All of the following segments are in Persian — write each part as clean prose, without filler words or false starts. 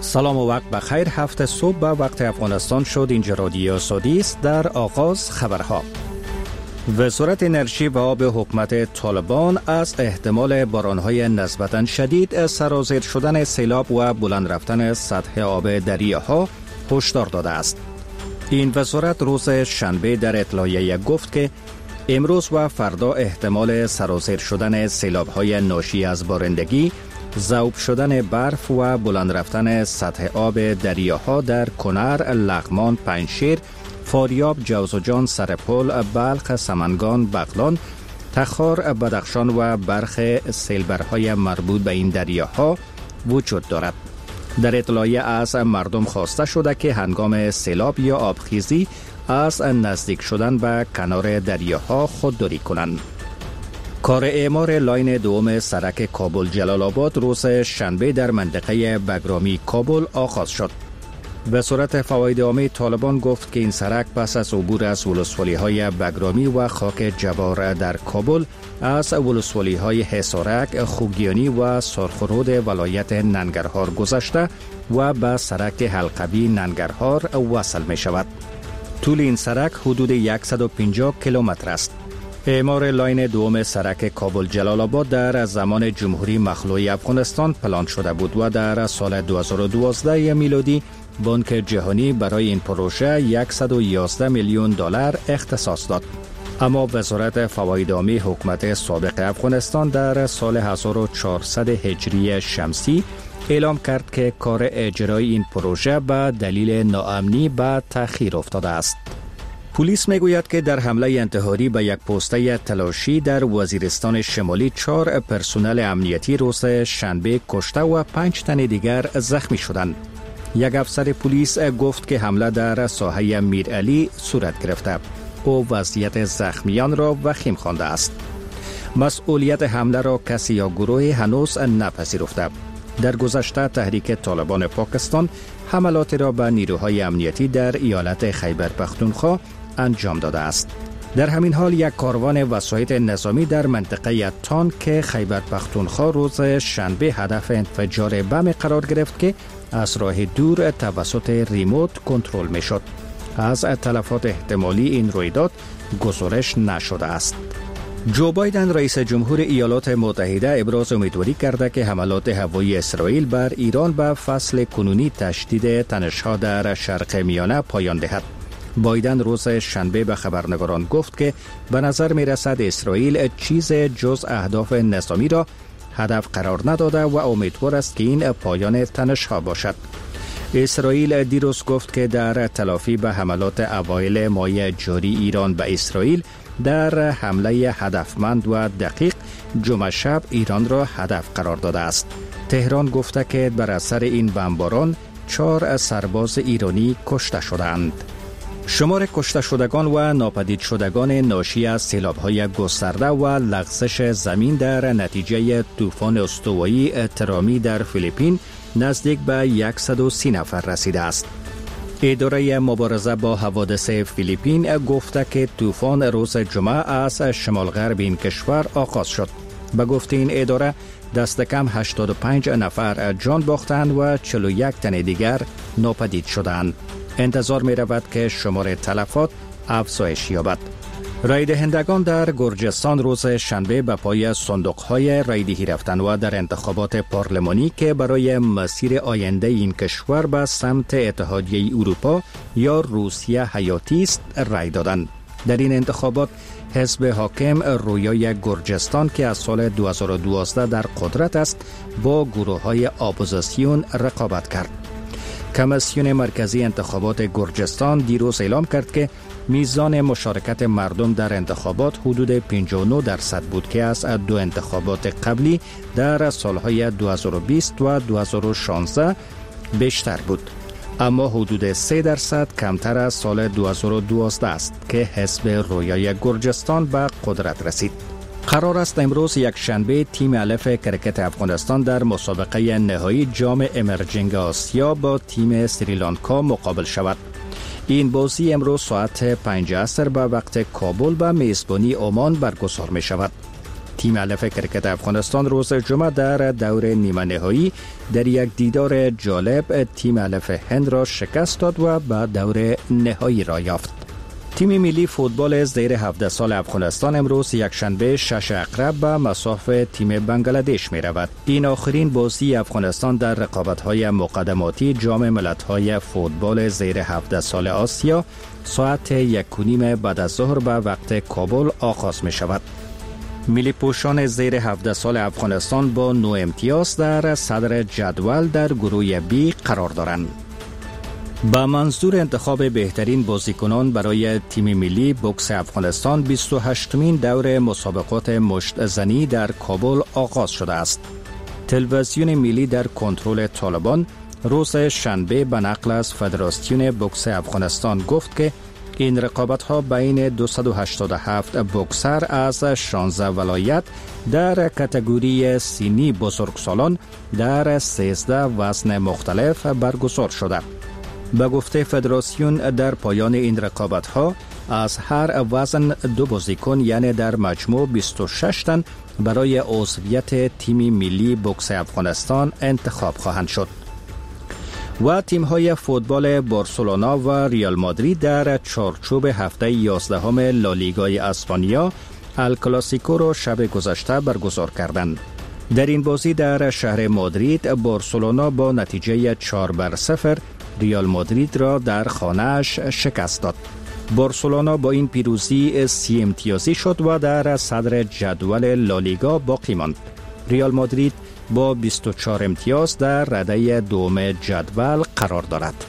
سلام و وقت بخیر. هفته صبح به وقت افغانستان شد. اینجا رادیو سعودی است. در آغاز خبرها. وزارت انرژی و آب حکومت طالبان از احتمال بارانهای نسبتاً شدید، سرازیر شدن سیلاب و بلند رفتن سطح آب دریاها هشدار داده است. این وزارت روز شنبه در اطلاعیه گفت که امروز و فردا احتمال سرازیر شدن سیلاب‌های ناشی از بارندگی، ذوب شدن برف و بلند رفتن سطح آب دریاها در کنر، لغمان، پنجشیر، فاریاب، جوزجان، سرپل، بلخ، سمنگان، بغلان، تخار، بدخشان و برخی سیلبرهای مربوط به این دریاها وجود دارد. در اطلاعیه از مردم خواسته شده که هنگام سیلاب یا آبخیزی از نزدیک شدن به کنار دریاها خودداری کنند. کار اعمار لاین دوم سرک کابل جلال آباد روز شنبه در منطقه بگرامی کابل آغاز شد. وزارت فواید عامه طالبان گفت که این سرک پس از عبور از ولسوالی‌های بگرامی و خاک جوار در کابل از ولسوالی‌های حصارک، خوگیانی و سرخرود ولایت ننگرهار گذشته و به سرک حلقوی ننگرهار وصل می شود. طول این سرک حدود 150 کیلومتر است. اعمار لاین دوم سرک کابل جلال آباد در زمان جمهوری مخلوع افغانستان پلان شده بود و در سال 2012 میلادی بانک جهانی برای این پروژه $111 میلیون اختصاص داد. اما وزارت فواید عامه حکومت سابق افغانستان در سال 1400 هجری شمسی اعلام کرد که کار اجرای این پروژه به دلیل ناامنی به تأخیر افتاده است. پلیس میگوید که در حمله انتحاری به یک پوسته تلاشی در وزیرستان شمالی 4 پرسنل امنیتی روز شنبه کشته و 5 تن دیگر زخمی شدند. یک افسر پلیس گفت که حمله در ساحه میرعلی صورت گرفته. او وضعیت زخمیان را وخیم خوانده است. مسئولیت حمله را کسی یا گروهی هنوز نپذیرفته. در گذشته تحریک طالبان پاکستان حملاتی را به نیروهای امنیتی در ایالت خیبر پختونخوا انجام داده است. در همین حال یک کاروان وسایط نظامی در منطقه تان که خیبر پختونخوا روز شنبه هدف انفجار بم قرار گرفت که از راه دور توسط ریموت کنترل می شد. از تلفات احتمالی این رویداد گزارش نشده است. جو بایدن رئیس جمهور ایالات متحده ابراز امیدواری کرده که حملات هوایی اسرائیل بر ایران به فصل کنونی تشدید تنش‌ها در شرق میانه پایان دهد. بایدن روز شنبه به خبرنگاران گفت که به نظر می رسد اسرائیل چیز جز اهداف نظامی را هدف قرار نداده و امیدوار است که این پایان تنش‌ها باشد. اسرائیل دیروز گفت که در تلافی به حملات اوایل ماه جاری ایران به اسرائیل در حمله هدفمند و دقیق جمعه شب ایران را هدف قرار داده است. تهران گفته که بر اثر این بمباران 4 سرباز ایرانی کشته شدند. شمار کشته شدگان و ناپدید شدگان ناشی از سیلاب‌های گسترده و لغزش زمین در نتیجه طوفان استوایی ترامی در فیلیپین نزدیک به 130 نفر رسیده است. اداره مبارزه با حوادث فیلیپین گفته که طوفان روز جمعه از شمال غرب این کشور آغاز شد. به گفته این اداره دست کم 85 نفر جان باختند و 41 تن دیگر ناپدید شدند. انتظار می رود که شمار تلفات افزایش یابد. رای دهندگان در گرجستان روز شنبه به پای صندوق‌های رایدهی رفتند و در انتخابات پارلمانی که برای مسیر آینده این کشور به سمت اتحادیه اروپا یا روسیه حیاتی است رای دادند. در این انتخابات حزب حاکم رویای گرجستان که از سال 2012 در قدرت است با گروه‌های اپوزیسیون رقابت کرد. کمیسیون مرکزی انتخابات گرجستان دیروز اعلام کرد که میزان مشارکت مردم در انتخابات حدود 59% بود که از 2 انتخابات قبلی در سالهای 2020 و 2016 بیشتر بود. اما حدود 3% کمتر از سال 2012 است که حزب رویای گرجستان به قدرت رسید. قرار است امروز یک شنبه تیم الف کرکت افغانستان در مسابقه نهایی جام امرجنگ آسیا با تیم سریلانکا مقابل شود. این بازی امروز ساعت 5 عصر به وقت کابل به میزبانی عمان برگزار می شود. تیم ملی کرکت افغانستان روز جمعه در دور نیمه نهایی در یک دیدار جالب تیم ملی هند را شکست داد و به دور نهایی را یافت. تیم ملی فوتبال زیر 17 سال افغانستان امروز یکشنبه 6 اقرب به مصاف تیم بنگلادش می رود. این آخرین بازی افغانستان در رقابت‌های مقدماتی جام ملت‌های فوتبال زیر 17 سال آسیا ساعت 1:30 بعد از ظهر به وقت کابل آغاز می شود. ملی پوشان زیر 17 سال افغانستان با 9 امتیاز در صدر جدول در گروه بی قرار دارند. با منظور انتخاب بهترین بازیکنان برای تیم ملی بوکس افغانستان 28مین دور مسابقات مشت زنی در کابل آغاز شده است. تلویزیون ملی در کنترل طالبان روز شنبه به نقل از فدراسیون بوکس افغانستان گفت که این رقابت‌ها بین 287 بوکسر از 16 ولایت در کاتگوری سنی بزرگسالان در 13 وزن مختلف برگزار شده. به گفته فدراسیون در پایان این رقابت‌ها از هر وزن 2 بازیکن یعنی در مجموع 26 تن برای عضویت تیم ملی بوکس افغانستان انتخاب خواهند شد. و تیم‌های فوتبال بارسلونا و ریال مادرید در چارچوب هفته 11 لالیگای اسپانیا الکلاسیکو را شب گذشته برگزار کردند. در این بازی در شهر مادرید بارسلونا با نتیجه 4-0 ریال مادرید را در خانه‌اش شکست داد. بارسلونا با این پیروزی 30 امتیازی شد و در صدر جدول لالیگا باقی ماند. ریال مادرید با 24 امتیاز در رده دوم جدول قرار دارد.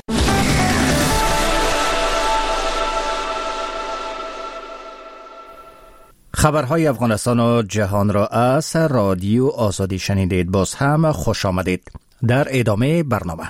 خبرهای افغانستان و جهان را از رادیو آزادی شنیدید. باز هم خوش آمدید. در ادامه برنامه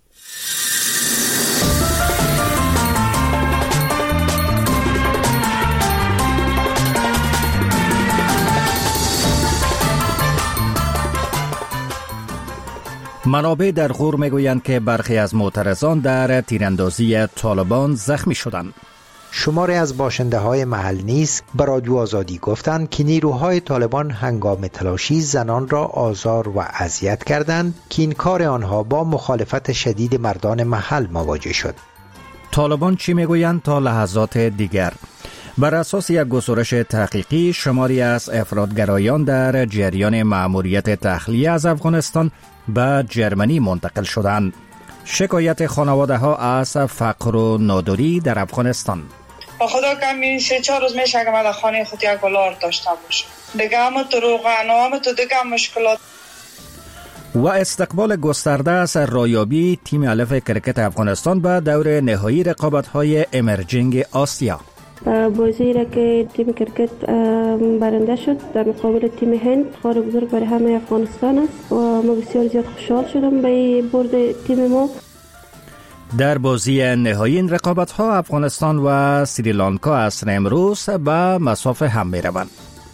منابع در غور میگویند که برخی از معترضان در تیراندازی طالبان زخمی شدند. شماری از باشنده‌های محل نیز به رادیو آزادی گفتند که نیروهای طالبان هنگام تلاشی زنان را آزار و اذیت کردند که این کار آنها با مخالفت شدید مردان محل مواجه شد. طالبان چی میگویند تا لحظات دیگر؟ بر اساس یک گزارش تحقیقی شماری از افراطگرایان در جریان مأموریت تخلیه از افغانستان به جرمنی منتقل شدند. شکایت خانواده ها از فقر و ناداری در افغانستان. با خدا کمی 3-4 روز میشه که من در خانه خود یک دلار داشته باشم. دیگه همه تو روغن همه تو دیگه مشکلات. و استقبال گسترده از رایابی تیم ملی کرکت افغانستان به دور نهایی رقابت‌های امرجینگ آسیا. بازی را که تیم کرکت برنده شد در مقابل تیم هند خار بزرگ برای همه افغانستان است و ما بسیار زیاد خوشحال شدم به برد تیم ما. در بازی نهایی این رقابت‌ها افغانستان و سریلانکا از امروز به مصاف هم می‌روند.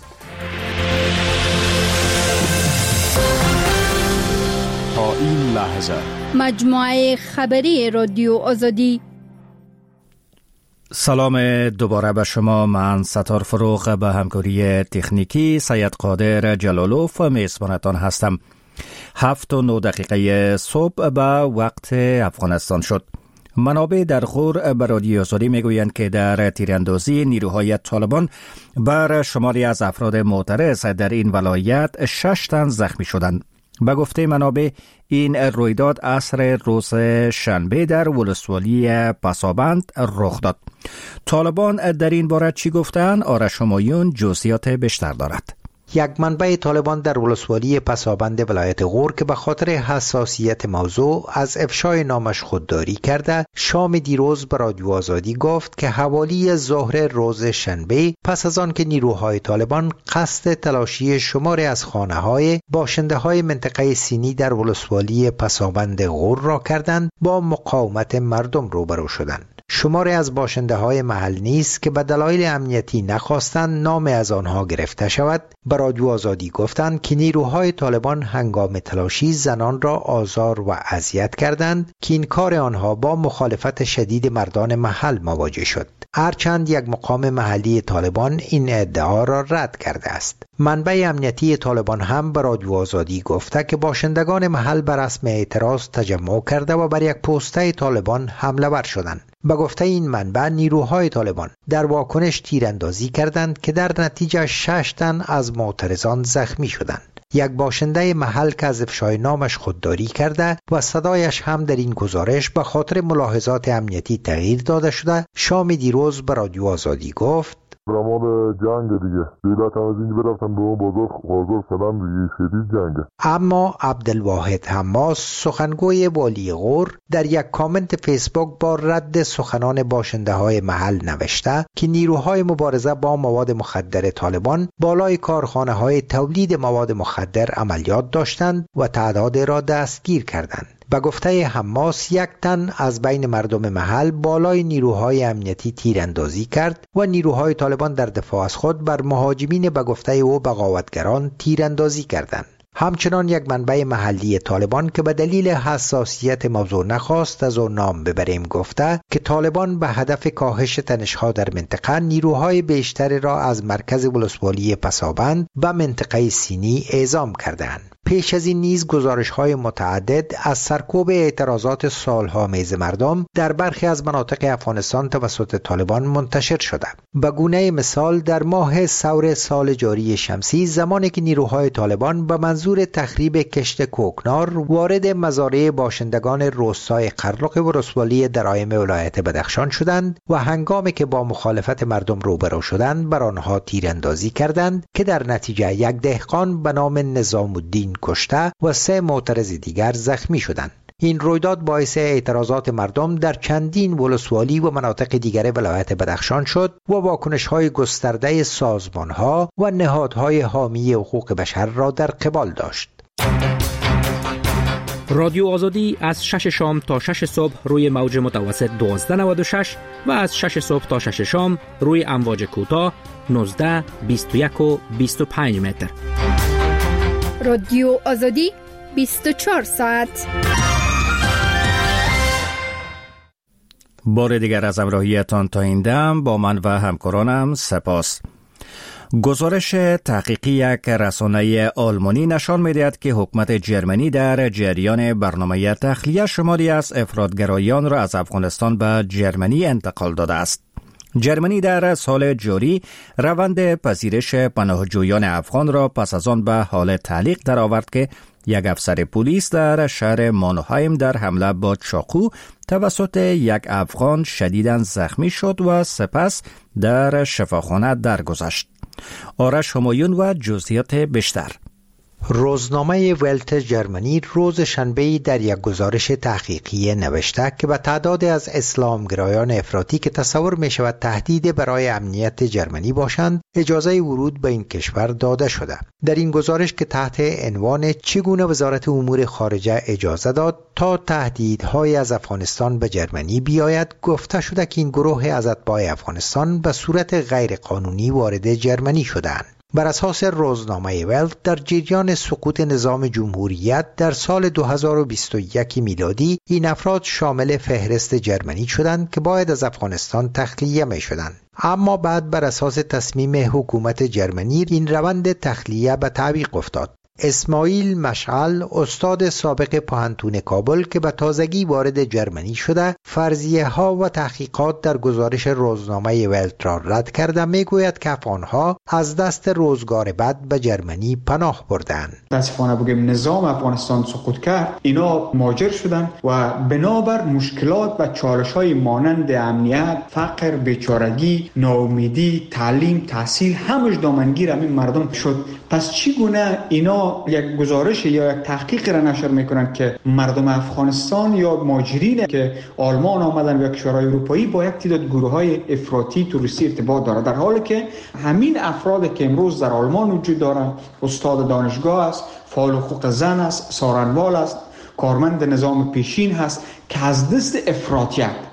تا این لحظه مجموعه خبری رادیو آزادی. سلام دوباره به شما. من ستار فروغ به همکاری تکنیکی سید قادر جلالوف میزبانتان هستم. 7:09 صبح به وقت افغانستان شد. منابع در غور به رادیو آزادی میگویند که در تیراندازی نیروهای طالبان بر شماری از افراد معترض در این ولایت 6 تن زخمی شدند. به گفته منابع این رویداد عصر روز شنبه در ولسوالی پسابند رخ داد. طالبان در این باره چی گفتند؟ آرش همایون جزئیات بیشتر دارد. یک منبع طالبان در ولسوالی پسابند ولایت غور که به خاطر حساسیت موضوع از افشای نامش خودداری کرده شام دیروز به رادیو آزادی گفت که حوالی ظهر روز شنبه پس از آن که نیروهای طالبان قصد تلاشی شماری از خانه‌های باشنده‌های منطقه سینی در ولسوالی پسابند غور را کردند با مقاومت مردم روبرو شدند. شماری از باشنده‌های محل نیز که به دلایل امنیتی نخواستند نام از آنها گرفته شود به رادیو آزادی گفتند که نیروهای طالبان هنگام تلاشی زنان را آزار و اذیت کردند که این کار آنها با مخالفت شدید مردان محل مواجه شد. هرچند یک مقام محلی طالبان این ادعا را رد کرده است. منبع امنیتی طالبان هم به رادیو آزادی گفته که باشندگان محل بر رسم اعتراض تجمع کرده و بر یک پوسته طالبان حمله ور شدند. به گفته این منبع نیروهای طالبان در واکنش تیراندازی کردند که در نتیجه 6 تن از معترضان زخمی شدند. یک باشنده محل که از افشای نامش خودداری کرده و صدایش هم در این گزارش به خاطر ملاحظات امنیتی تغییر داده شده، شام دیروز به رادیو آزادی گفت برمان جنگ دیگه دیلت هم از اینجا برفتن به اون بازار فلان دیگه شدید جنگه. اما عبدالواحد حماس سخنگوی والی غور در یک کامنت فیسبوک با رد سخنان باشنده های محل نوشته که نیروهای مبارزه با مواد مخدر طالبان بالای کارخانه های تولید مواد مخدر عملیات داشتند و تعداد را دستگیر کردند. به گفته حماس 1 تن از بین مردم محل بالای نیروهای امنیتی تیراندازی کرد و نیروهای طالبان در دفاع از خود بر مهاجمین به گفته او بغاوتگران تیراندازی کردند. همچنان یک منبع محلی طالبان که به دلیل حساسیت موضوع نخواست از او نام ببریم گفته که طالبان به هدف کاهش تنش‌ها در منطقه نیروهای بیشتری را از مرکز ولسوالی پسابند به منطقه سینی اعزام کردند. پیش از این نیز گزارش‌های متعدد از سرکوب اعتراضات سال‌هامیز مردم در برخی از مناطق افغانستان توسط طالبان منتشر شده. به گونه مثال در ماه ثور سال جاری شمسی زمانی که نیروهای طالبان به منظور تخریب کشت کوکنار وارد مزارع باشندگان روستای قرلق ولسوالی درایم ولایت بدخشان شدند و هنگامی که با مخالفت مردم روبرو شدند بر آنها تیراندازی کردند که در نتیجه یک دهقان به نام نظام الدین کشته و 3 معترض دیگر زخمی شدند. این رویداد باعث اعتراضات مردم در چندین ولسوالی و مناطق دیگر ولایت بدخشان شد و واکنش‌های گسترده سازمان‌ها و نهادهای حامی حقوق بشر را در قبال داشت. رادیو آزادی از 6 شام تا 6 صبح روی موج متوسط 1296 و از 6 صبح تا 6 شام روی امواج کوتاه 19، 21 و 25 متر. رادیو آزادی 24 ساعت. بار دیگر از همراهیتان تا این دم با من و همکارانم سپاس. گزارش تحقیقی یک رسانه آلمانی نشان می‌دهد که حکومت جرمنی در جریان برنامه تخلیه شماری از افراطگرایان را از افغانستان به جرمنی انتقال داده است. جرمنی در سال جاری روند پذیرش پناهجویان افغان را پس از آن به حال تعلیق درآورد که یک افسر پلیس در شهر مانوهایم در حمله با چاقو توسط یک افغان شدیداً زخمی شد و سپس در شفاخانه درگذشت. آرش همایون و جزئیات بیشتر. روزنامه ولت جرمنی روز شنبه در یک گزارش تحقیقی نوشته که به تعداد از اسلامگرایان افراطی که تصور می شود تهدید برای امنیت جرمنی باشند اجازه ورود به این کشور داده شده. در این گزارش که تحت عنوان چگونه وزارت امور خارجه اجازه داد تا تهدیدهای از افغانستان به جرمنی بیاید گفته شده که این گروه از اتباع افغانستان به صورت غیرقانونی وارد جرمنی شدند. بر اساس روزنامه ولت در جریان سقوط نظام جمهوریت در سال 2021 میلادی این افراد شامل فهرست جرمنی شدند که باید از افغانستان تخلیه می شدند. اما بعد بر اساس تصمیم حکومت جرمنی این روند تخلیه به تعویق افتاد. اسماعیل مشعل استاد سابق پانتون کابل که به تازگی وارد جرمنی شده فرضیه ها و تحقیقات در گزارش روزنامه ولت را رد کرده میگوید که افغانها از دست روزگار بد به جرمنی پناه بردند. متاسفانه بگیم نظام افغانستان سقوط کرد، اینا مهاجر شدند و بنابر مشکلات و چالش های مانند امنیت، فقر، بیچارگی، ناامیدی، تعلیم، تحصیل همش دامنگیر همین مردم شد. پس چگونه اینا یک گزارش یا یک تحقیق را نشر میکنن که مردم افغانستان یا مهاجرین که آلمان آمدن و کشورهای اروپایی با یک تعداد گروه‌های افراطی توریستی ارتباط دارند، در حالی که همین افراد که امروز در آلمان وجود دارند، استاد دانشگاه است، فعال حقوق زن است، سارنوال است، کارمند نظام پیشین هست که از دست افراطیت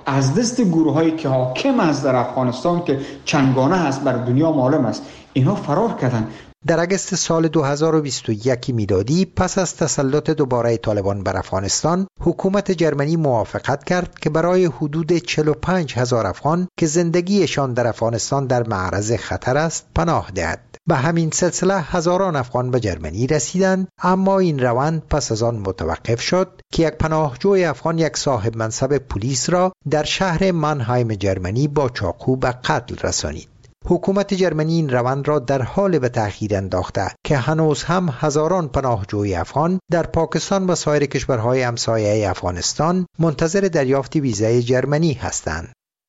از دست گروه هایی که حاکم است در افغانستان که چندگانه است بر دنیا معلوم است، اینا فرار کردن. در اگست سال 2021 میلادی پس از تسلط دوباره طالبان بر افغانستان، حکومت جرمنی موافقت کرد که برای حدود 45,000 افغان که زندگیشان در افغانستان در معرض خطر است پناه دهد. به همین سلسله هزاران افغان به جرمنی رسیدند، اما این روند پس از آن متوقف شد که یک پناهجوی افغان یک صاحب منصب پلیس را در شهر منهایم جرمنی با چاقو به قتل رسانید. حکومت جرمنی این روند را در حال به تأخیر انداخته که هنوز هم هزاران پناهجوی افغان در پاکستان و سایر کشورهای همسایه افغانستان منتظر دریافت ویزای جرمنی هستند.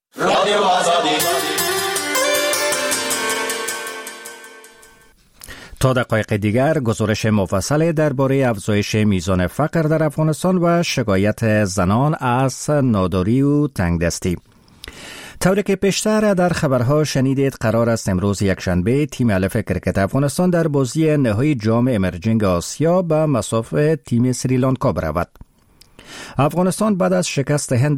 تا دقایق دیگر گزارش مفصل درباره افزایش میزان فقر در افغانستان و شکایت زنان از ناداری و تنگدستی. طوری که پیشتر در خبرها شنیدید، قرار است امروز یکشنبه تیم الف کرکت افغانستان در بازی نهایی جام امرجینگ آسیا به مصاف تیم سریلانکا برود. افغانستان بعد از شکست هند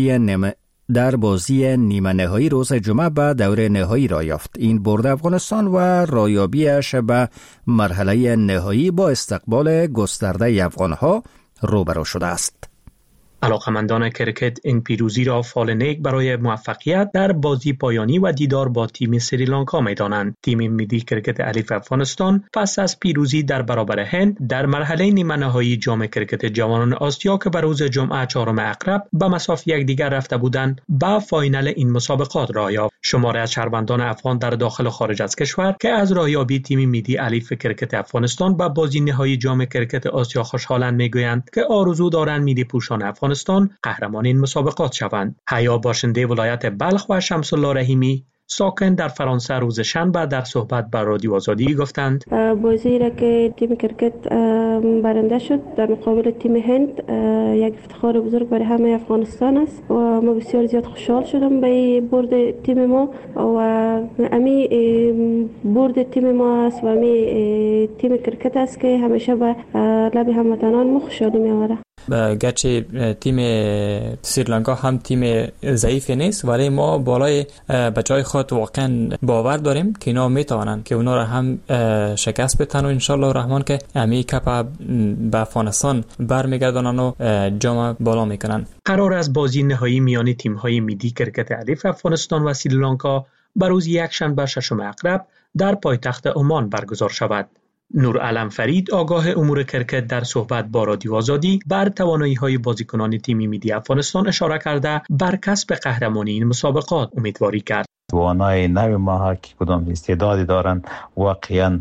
در بازی نیمه نهایی روز جمعه به دور نهایی را یافت. این برد افغانستان و رایابیش به مرحله نهایی با استقبال گسترده افغانها روبرو شده است. علاقمندان کرکت این پیروزی را فال نیک برای موفقیت در بازی پایانی و دیدار با تیم سریلانکا می‌دانند. تیم ملی کرکت الف افغانستان پس از پیروزی در برابر هند در مرحله نیمه نهایی جام کرکت جوانان آسیا که به روز جمعه 4 اکرب به مصاف یکدیگر رفته بودند، به فاینال این مسابقات را یافت. شماری از شهروندان افغان در داخل و خارج از کشور که از رایابی تیم ملی الف کرکت افغانستان به بازی نهایی جام کرکت آسیا خوشحالند میگویند که آرزو دارند ملی پوشان افغانستان قهرمان این مسابقات شوند. حیا باشنده ولایت بلخ و شمس الله رحیمی ساکن در فرانسه روز شنبه در صحبت با رادیو آزادی گفتند بازی را که تیم کرکت برنده شد در مقابل تیم هند یک افتخار بزرگ برای همه افغانستان است و ما بسیار زیاد خوشحال شدم به برد تیم ما و امی برد تیم ما است و امی تیم کرکت است که همیشه به لب هموطنان ما خوشحالی می‌آورد. گرچه تیم سریلانکا هم تیم ضعیفی نیست، ولی ما بالای بچهای خود واقعا باور داریم که اینا میتوانند که اونا را هم شکست بدن و انشالله الرحمن که امی کپ به افغانستان برمیگردانن و جام بالا میکنن. قرار است بازی نهایی میان تیم‌های ملی کرکت الف افغانستان و سریلانکا بر روز یکشنبه 6 اکرب در پایتخت عمان برگزار شود. نورعلم فرید آگاه امور کرکت در صحبت با رادیو آزادی بر توانایی‌های بازیکنان تیم ملی افغانستان اشاره کرده بر کسب قهرمانی این مسابقات امیدواری کرد. جوانای نو ما که کدام استعدادی دارن واقعا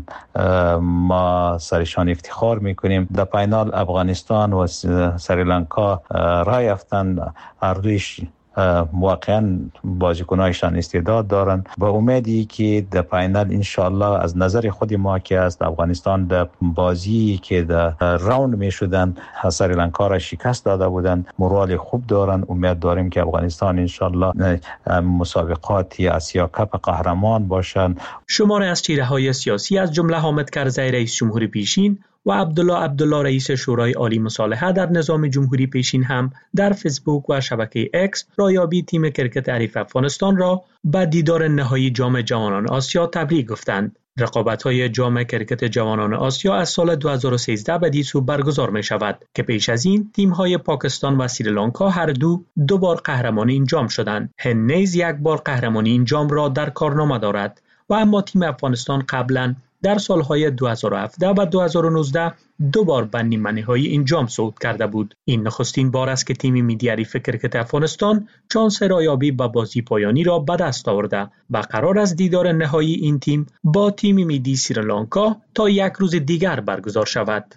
ما سرشان افتخار میکنیم. در فینال افغانستان و سریلانکا رای یافتند، هر دویش واقعا بازیکنایشان استعداد دارن. با امیدی که در فینال انشالله از نظر خود ما که از افغانستان در بازی که در راوند می شدن سریلانکا را شکست داده بودن، مورال خوب دارن. امید داریم که افغانستان انشالله مسابقات آسیا کپ قهرمان باشند. شماری از چهره‌های سیاسی از جمله حامد کرزی رئیس جمهور پیشین و عبدالله رئیس شورای عالی مصالحه در نظام جمهوری پیشین هم در فیسبوک و شبکه اکس رایابی تیم کرکت الف افغانستان را به دیدار نهایی جام جوانان آسیا تبریک گفتند. رقابت‌های جام کرکت جوانان آسیا از سال 2013 به دیسو برگزار می شود که پیش از این تیم‌های پاکستان و سریلانکا هر دو بار قهرمان این جام شدند. هند نیز یک بار قهرمانی این جام را در کارنامه دارد و اما تیم افغانستان قبلا در سالهای 2017 و 2019 دو بار به نیمه نهایی این جام صعود کرده بود. این نخستین بار است که تیم ملی الف کرکت افغانستان شانس رایابی به بازی پایانی را به دست آورده و قرار است دیدار نهایی این تیم با تیم ملی سریلانکا تا یک روز دیگر برگزار شود.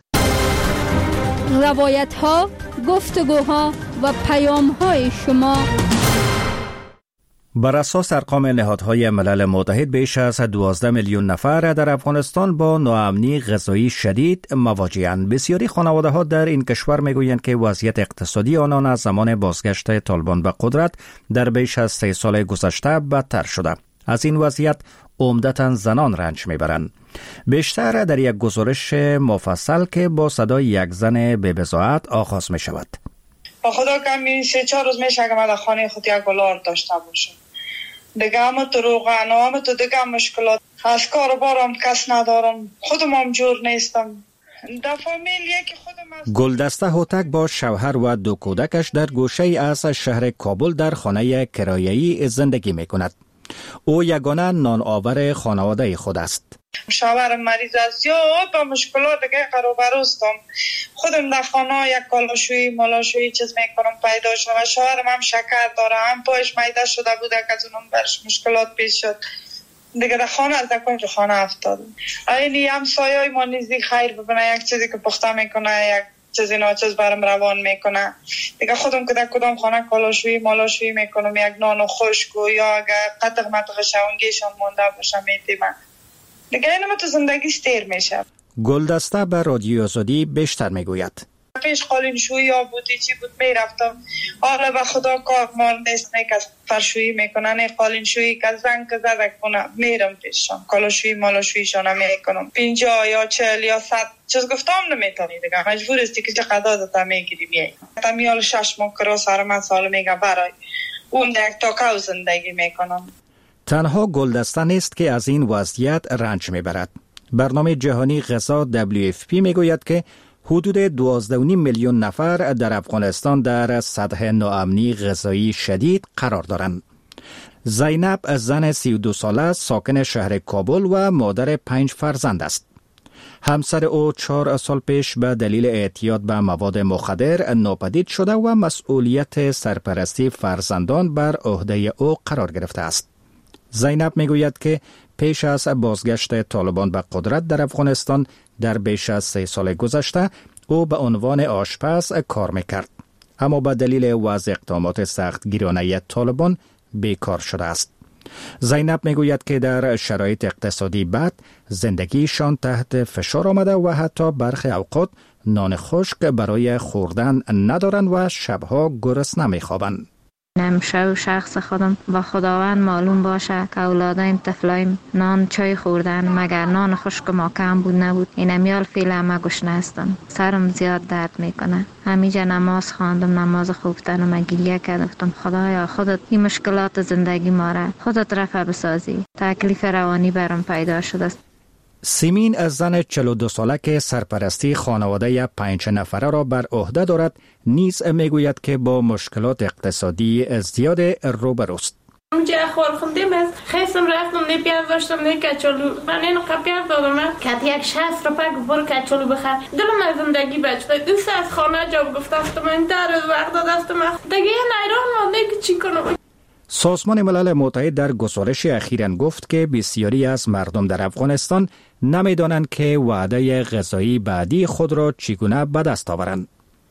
روایت‌ها، گفتگوها و پیام‌های شما. بر اساس ارقام نهادهای ملل متحد بیش از 12 میلیون نفر در افغانستان با ناامنی غذایی شدید مواجه‌اند. بسیاری خانواده‌ها در این کشور میگویند که وضعیت اقتصادی آنان از زمان بازگشت طالبان به قدرت در بیش از 3 سال گذشته بدتر شده. از این وضعیت عمدتاً زنان رنج میبرند. بیشتر در یک گزارش مفصل که با صدای یک زن به بضاعت آغاز می شود. خدا کمی 3-4 روز میشه که من در خانه خود یک گلار داشته باشم. دیگه همه تو روغن و همه تو دیگه مشکلات. از کار و بارم کس ندارم. خودم هم جور نیستم. در فامیل یکی خودم. گلدسته هوتک با شوهر و 2 کودکش در گوشه از شهر کابل در خانه کرایه‌ای زندگی میکند. او یگانه نان آور خانواده خود است. شوهرم مریض است، زیاد با مشکلات دیگه قروبروستم. خودم در خانه یک کالاشویی مالاشویی چیز میکنم پیدا شد و شوهرم هم شکر داره، هم پایش میده شده بود که از اونم برش مشکلات پیش شد. دیگه در خانه از کنج خانه افتادم. اینی هم سایه ما نیزی خیر ببینه، یک چیزی که پخته میکنه، یک چیزی ناچیز برام روان میکنه. دیگه خودم که در کدام خانه کالاشویی مالاشویی میکنم، یک نان خشک و یا اگر قطق مطق شونگیشان مونده باشه میتیمه. دیگه اینم تو زندگی ستیر میشه. گلدسته به رادیو آزادی بیشتر میگوید. پیش قالینشویی یا بودی چی بود میرفتم، حالا به خدا کار مال نیست که فرشویی میکنن، نه قالینشویی که زنگ که زدک کنه میرم پیششان، کالاشویی مالاشوییشان میکنم. 50 یا 40 یا 100 چیز گفتم نمیتونی دیگه، مجبور استی که چه قضا داتا میگیری بیایی. تمیال 6 ماه کرا سر من سال میگه برای اون یک تاکاو زندگی میکنم. تنها گلدسته نیست که از این وضعیت رنج میبرد. برنامه جهانی غذا WFP میگوید که حدود 12.5 میلیون نفر در افغانستان در سطح ناامنی غذایی شدید قرار دارند. زینب زن 32 ساله ساکن شهر کابل و مادر 5 فرزند است. همسر او 4 سال پیش به دلیل اعتیاد به مواد مخدر ناپدید شده و مسئولیت سرپرستی فرزندان بر عهده او قرار گرفته است. زینب میگوید که پیش از بازگشت طالبان به قدرت در افغانستان در بیش از 3 سال گذشته او به عنوان آشپز کار میکرد، اما به دلیل وضع اقدامات سخت گیرانه طالبان بیکار شده است. زینب میگوید که در شرایط اقتصادی بد زندگیشان تحت فشار آمده و حتی برخی اوقات نان خشک برای خوردن ندارند و شبها گرسنه میخوابند. نمیشه و شخص خودم با خداوند معلوم باشه که اولادایم طفلایم نان چای خوردن، مگر نان خشک ما کم بود نبود. این میال فعلا ما گشنه هستم، سرم زیاد درد میکنه. همیشه نماز خواندم، نماز خوبتن و گریه کردم خدایا خودت این مشکلات زندگی ما را خودت رفع بسازی. تکلیف روانی برام پیدا شده است. سیمین از زن 42 ساله که سرپرستی خانواده 5 نفره را بر عهده دارد نیز میگوید که با مشکلات اقتصادی زیاد روبروست. اونجا اخوار خوندیم از خیستم رفتم نه پیاز داشتم نه کچالو، من اینو پیاز دادم کت یک 60 روپیه برو کچالو بخر. دلم از زندگی بچه دوست از خانه جا گفتم من در از وقت دادستم دیگه نیران مانده که چی کنم. سازمان ملل متحد در گزارش اخیراً گفت که بسیاری از مردم در افغانستان نمی‌دانند که وعده غذایی بعدی خود را چگونه به دست آورند.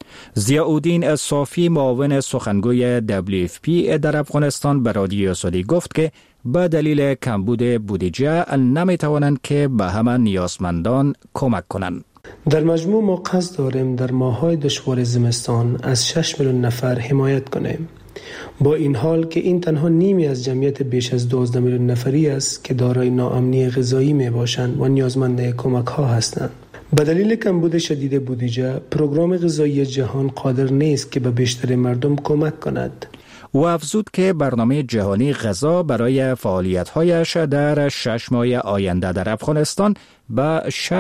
ضیاءالدین صافی معاون سخنگوی WFP در افغانستان به رادیو آزادی گفت که به دلیل کمبود بودجه نمی‌توانند که به همه نیازمندان کمک کنند. در مجموع ما قصد داریم در ماه‌های دشوار زمستان از 6 میلیون نفر حمایت کنیم. با این حال که این تنها نیمی از جمعیت بیش از 12 میلیون نفری است که دارای ناامنی غذایی می باشند و نیازمند کمک ها هستند. به دلیل کمبود شدید بودجه، پروگرام غذایی جهان قادر نیست که به بیشتر مردم کمک کند. و افزود که برنامه جهانی غذا برای فعالیت‌هایش در 6 ماه آینده در افغانستان به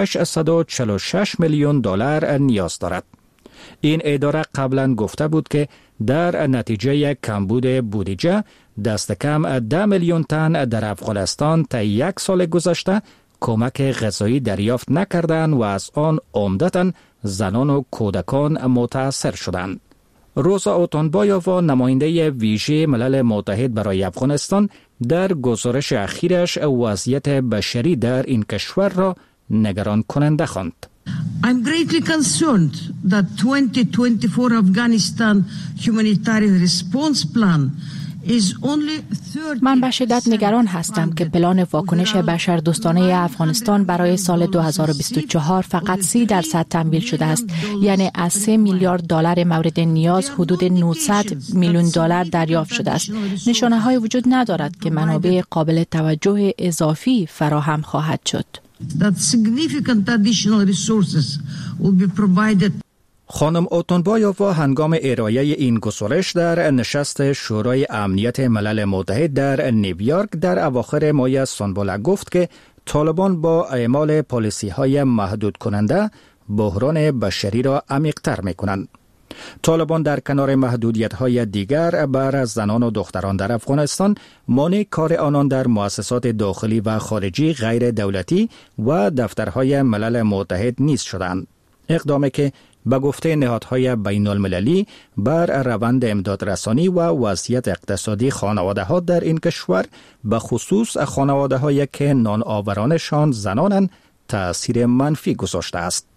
646 میلیون دلار نیاز دارد. این اداره قبلا گفته بود که در نتیجه کمبود بودجه دست کم 10 میلیون تن در افغانستان تا 1 سال گذشته کمک غذایی دریافت نکردند و از آن عمدتاً زنان و کودکان متاثر شدند. روزا اوتانبایووا نماینده ویژه ملل متحد برای افغانستان در گزارش اخیرش وضعیت بشری در این کشور را نگران کننده خواند. I'm greatly concerned that 2024 Afghanistan humanitarian response plan is only من به شدت نگران هستم که پلان واکنش بشردوستانه افغانستان برای سال 2024 فقط 30% تمویل شده است، یعنی از 3 میلیارد دلار مورد نیاز حدود 900 میلیون دلار دریافت شده است. نشانه‌های وجود ندارد که منابع قابل توجه اضافی فراهم خواهد شد. That significant additional resources will be provided. خانم اوتونبایووا هنگام ارائه این گزارش در نشست شورای امنیت ملل متحد در نیویورک در اواخر ماه سال گفت که طالبان با اعمال پالیسی‌های محدود کننده بحران بشری را عمیق‌تر می‌کنند. طالبان در کنار محدودیت‌های دیگر بر زنان و دختران در افغانستان مانع کار آنان در مؤسسات داخلی و خارجی غیر دولتی و دفترهای ملل متحد نیز شدند. اقدامی که به گفته نهادهای بین المللی بر روند امدادرسانی و وضعیت اقتصادی خانواده‌ها در این کشور به خصوص خانواده‌هایی که نان آورانشان زنانند تأثیر منفی گذاشته است.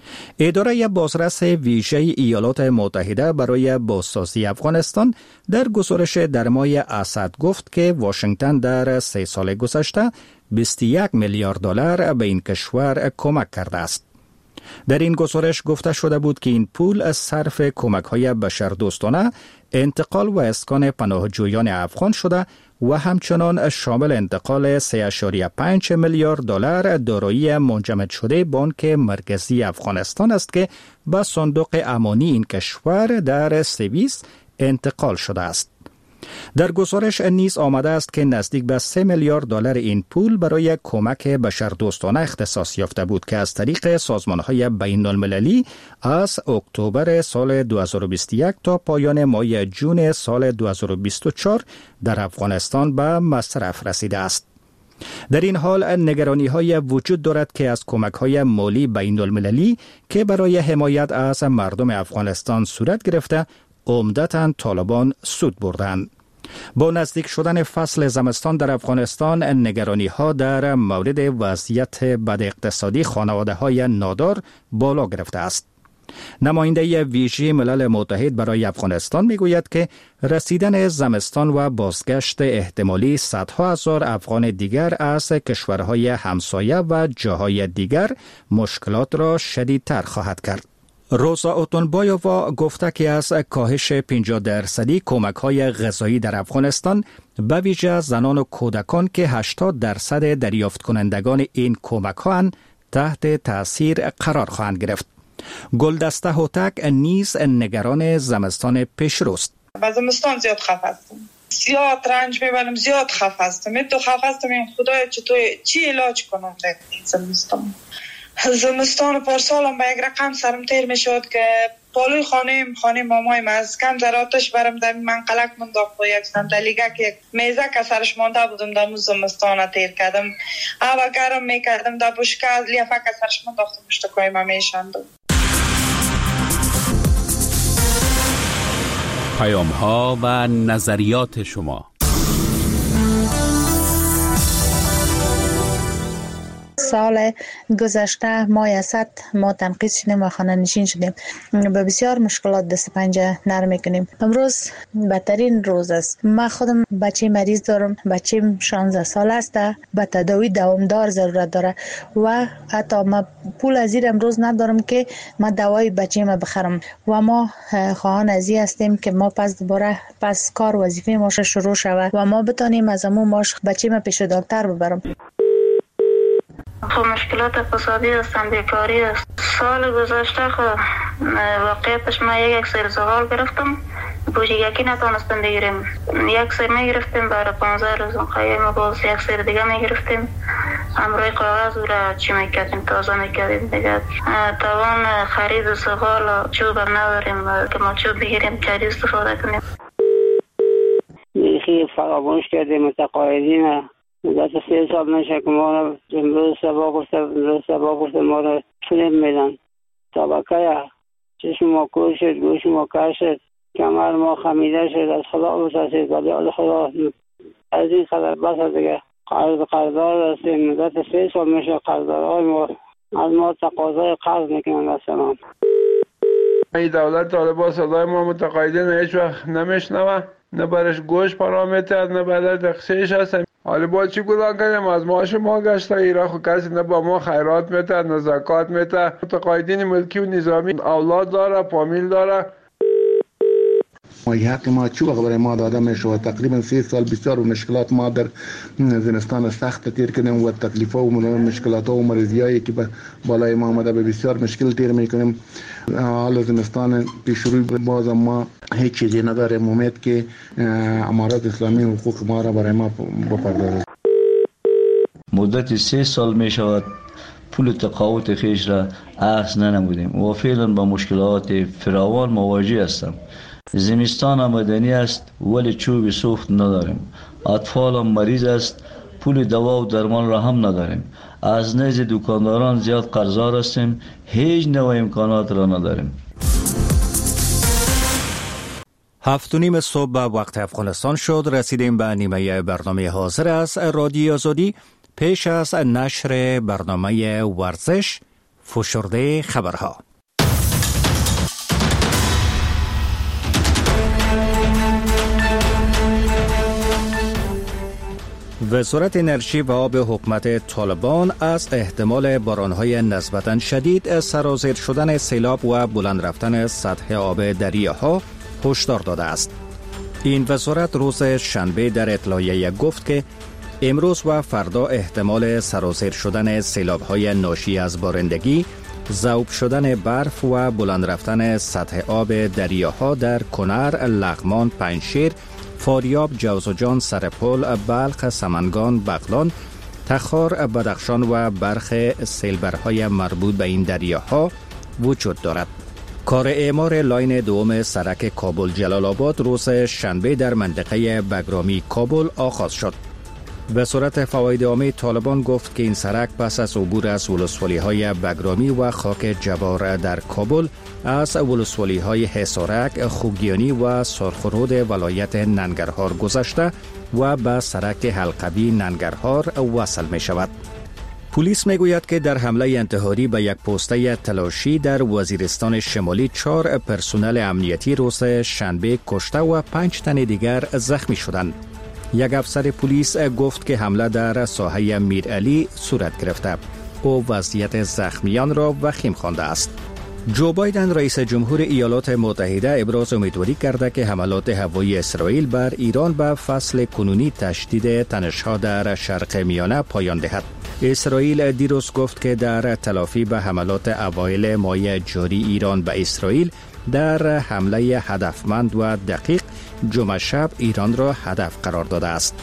اداره بازرس ویژه ایالات متحده برای بازسازی افغانستان در گزارش در ماه اسد گفت که واشنگتن در 3 سال گذشته 21 میلیارد دلار به این کشور کمک کرده است. در این گزارش گفته شده بود که این پول از صرف کمک‌های بشردوستانه، انتقال و اسکان پناهجویان افغان شده و همچنان شامل انتقال 3.5 میلیارد دلار دارایی منجمد شده بانک مرکزی افغانستان است که به صندوق امانی این کشور در سوئیس انتقال شده است. در گزارش نیز آمده است که نزدیک به 3 میلیارد دلار این پول برای کمک بشردوستانه اختصاص یافته بود که از طریق سازمان‌های بین المللی از اکتبر سال 2021 تا پایان ماه جون سال 2024 در افغانستان به مصرف رسیده است. در این حال نگرانی‌های وجود دارد که از کمک‌های مالی بین المللی که برای حمایت از مردم افغانستان صورت گرفته عمدتاً طالبان سود بردند. با نزدیک شدن فصل زمستان در افغانستان نگرانی‌ها در مورد وضعیت بد اقتصادی خانواده‌های نادار بالا گرفته است. نماینده ویژه ملل متحد برای افغانستان میگوید که رسیدن زمستان و بازگشت احتمالی صدها هزار افغان دیگر از کشورهای همسایه و جاهای دیگر مشکلات را شدیدتر خواهد کرد. روزا اوتونبایووا گفته که از کاهش 50% کمک‌های غذایی در افغانستان به ویژه زنان و کودکان که 80% دریافت کنندگان این کمک‌ها تحت تأثیر قرار خواهند گرفت. گلدسته هوتک نیز نگران زمستان پیشروست. و زمستان زیاد خفه هستم، زیاد رنج میبرم، زیاد خفه هستم. تو خفه هستم این خدای چی علاج کنم در این زمستان. زمستان پارسالم به یک رقم سرم تیر می شد که پالوی خانه مامایم از کم در آتش برم در منقلک منداخت و یک صندلیگه که میزه که سرش مانده بودم در زمستان تیر کردم. هوا گرم می کردم در بشکه از لیفه که سرش منداخت و مشتکای ما می شندم. پیام ها و نظریات شما. سال گذشته ماه اسد ما تنقیض شدیم و خانه نشین شدیم، به بسیار مشکلات دست پنجه نرم میکنیم. امروز بدترین روز است. من خودم بچه مریض دارم، بچه‌م 16 سال است، به تداوی دوامدار ضرورت داره و حتی من پول از زیر امروز ندارم که من دوای بچه‌م بخرم و ما خواهان ازی هستیم که ما دوباره کار وظیفه ما شروع شود و ما بتونیم از امون ماش بچه‌م پیش دکتر ببرم. خب مشکلات اقتصادی هستن، بیکاری است. سال گذشته خب واقعیتش ما یک سر زغال گرفتم، بوجیگکی نتونستم بگیریم. یک سر میگرفتیم برای 15 روز قایم، باز یک سر دیگه میگرفتیم، همراه کاغذ را چی میکردیم، تازه میکردیم دیگه. توان خرید زغال چوب هم نداریم که ما چوب بگیریم چاری استفاده کنیم. میخی فراموش کردیم متقاعدین مدت 3 سال نشه که ما را امروز سبا گفته ما را فیلم میدن. طبقه چشم ما کور شد، گوش ما کش شد، کمر ما خمیده شد، از خدا بسازید ولی از خدا از این قدر بس دیگه. قرضدار هستیم، مدت 3 سال میشه قرضدارهای ما از ما تقاضای قرض میکنن اصلا. این دولت طالبان صدای ما متقاعدین هیچ وقت نمیشنوه، نه برش گوش پرا میتد نه برش دقشش هست. حالا با چی گناه کنیم؟ از معاش ما گشته ایران خود کسی نه با ما خیرات میتد نه زکات میتد. متقاعدین ملکی و نظامی اولاد داره، فامیل داره. ما حق ما چی وقت برای ما داده میشه و تقریبا 3 سال بسیار و مشکلات ما در زمستان سخت تیر کردیم و تکلیف و مشکلات و مریضیایی که بالای ما آمده به بسیار مشکل تیر میکنیم. حال زمستان پیش رو باز ما هیچ چیزی نداریم. امید که امارات اسلامی حقوق ما را برای ما بپردازه. مدت 3 سال می شود پول تقاوت خیش را اخذ ننمودیم و فعلا با مشکلات فراوان مواجه هستم. زمستان آمدنی است ولی چوب سوخت نداریم. اطفالم مریض است، پول دوا و درمان را هم نداریم. از نزد دکانداران زیاد قرضدار هستیم، هیچ نوع امکانات را نداریم. 7:30 صبح به وقت افغانستان شد. رسیدیم به نیمه برنامه حاضر از رادیو آزادی. پیش از نشر برنامه ورزش، فشرده خبرها. وزارت انرژی و آب حکومت طالبان از احتمال بارانهای نسبتاً شدید، سرازیر شدن سیلاب و بلند رفتن سطح آب دریاها هشدار داده است. این وزارت روز شنبه در اطلاعیه گفت که امروز و فردا احتمال سرازیر شدن سیلاب‌های ناشی از بارندگی، ذوب شدن برف و بلند رفتن سطح آب دریاها در کنر، لغمان، پنجشیر، فاریاب، جوزجان، سرپل، بلخ، سمنگان، بغلان، تخار، بدخشان و برخی سیلبرهای مربوط به این دریاها وجود دارد. کار اعمار لاین دوم سرک کابل جلال آباد روز شنبه در منطقه بگرامی کابل آغاز شد. وزارت فواید عامه طالبان گفت که این سرک پس از عبور از ولسوالی‌های بگرامی و خاک جبار در کابل از ولسوالی‌های حصارک، خوگیانی و سرخرود ولایت ننگرهار گذشته و به سرک حلقوی ننگرهار وصل می شود. پلیس می گوید که در حمله انتحاری به یک پوسته تلاشی در وزیرستان شمالی 4 پرسنل امنیتی روز شنبه کشته و 5 تن دیگر زخمی شدند. یک افسر پلیس گفت که حمله در ساحه میرعلی صورت گرفته. او وضعیت زخمیان را وخیم خوانده است. جو بایدن رئیس جمهور ایالات متحده ابراز امیدواری کرده که حملات هوایی اسرائیل بر ایران به فصل کنونی تشدید تنش‌ها در شرق میانه پایان دهد. اسرائیل دیروز گفت که در تلافی به حملات اوایل ماه جاری ایران به اسرائیل در حمله هدفمند و دقیق جمعه شب ایران را هدف قرار داده است.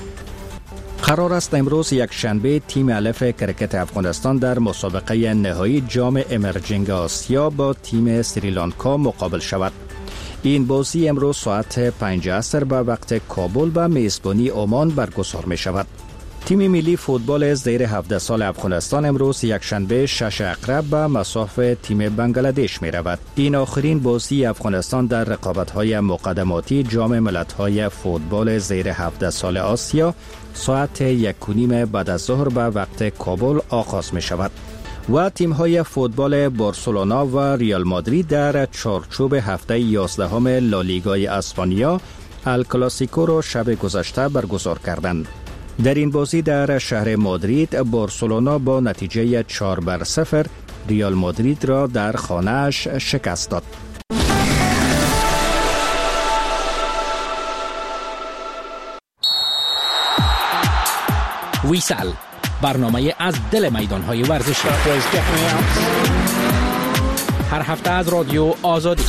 قرار است امروز یک شنبه تیم الف کرکت افغانستان در مسابقه نهایی جام امرجنگ آسیا با تیم سریلانکا مقابل شود. این بازی امروز ساعت 5 عصر به وقت کابل به میزبانی عمان برگزار می شود. تیم ملی فوتبال زیر 17 سال افغانستان امروز یک شنبه 6 اقرب به مصاف تیم بنگلادش می رود. این آخرین بازی افغانستان در رقابت‌های مقدماتی جام ملت‌های فوتبال زیر 17 سال آسیا ساعت 1:30 بعد از ظهر به وقت کابل آغاز می شود. و تیم‌های فوتبال بارسلونا و ریال مادرید در چارچوب هفته 11 لالیگای اسپانیا الکلاسیکو را شب گذشته برگزار کردند. در این بازی در شهر مادرید بارسلونا با نتیجه 4-0 ریال مادرید را در خانه‌اش شکست داد. ویسل، برنامه از دل میدان‌های ورزشی. هر هفته از رادیو آزادی.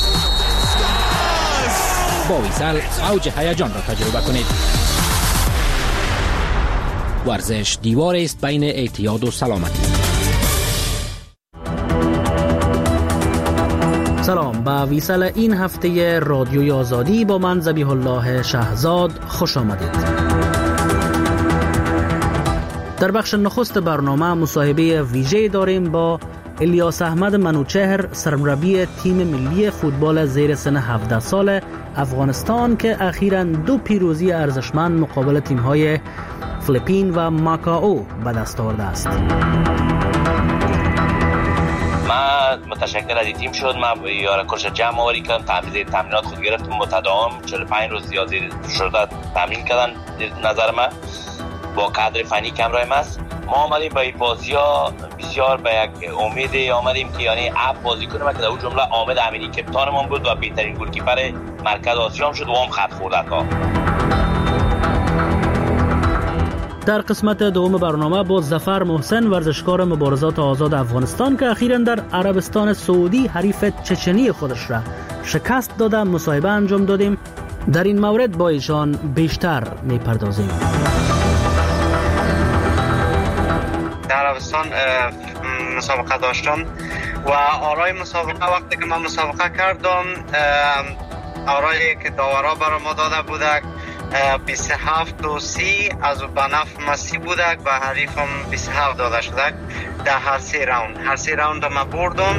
با ویسل اوج هیجان را تجربه کنید. ورزش دیوار است بین اعتیاد و سلامتی. سلام، به ویسل این هفته رادیوی آزادی با من ذبیح الله شهزاد خوش آمدید. در بخش نخست برنامه مصاحبه ویژه داریم با الیاس احمد منوچهر، سرمربی تیم ملی فوتبال زیر سن 17 سال افغانستان که اخیراً 2 پیروزی ارزشمند مقابل تیم‌های فیلیپین و ماکائو به دست آورده است. من متشکر از این تیم شد. من یار کش جمع آوری کردم، تمرینات خود گرفتم متداوم 45 روز زیادی شده تمرین کردن. نظر من با کادر فنی کم رایم است ما آمدیم به این بازی ها بسیار به یک امید آمدیم که یعنی اپ بازی کنیم که در اون جمله حامد امینی کپتانمان بود و بهترین گلکیپر مرکز آسیا هم شد و هم خط خورد تا. در قسمت دوم برنامه با ظفر محسن ورزشکار مبارزات آزاد افغانستان که اخیراً در عربستان سعودی حریف چچنی خودش را شکست داده مصاحبه انجام دادیم. در این مورد با ایشان بیشتر میپردازیم. در عربستان مسابقه داشتم و آرای مسابقه وقتی که من مسابقه کردم آرایی که داورا برای ما داده بودک 27-30 از بنف مسی بودک و حریفم 27 داده شدک در هر سه راوند ما بردم.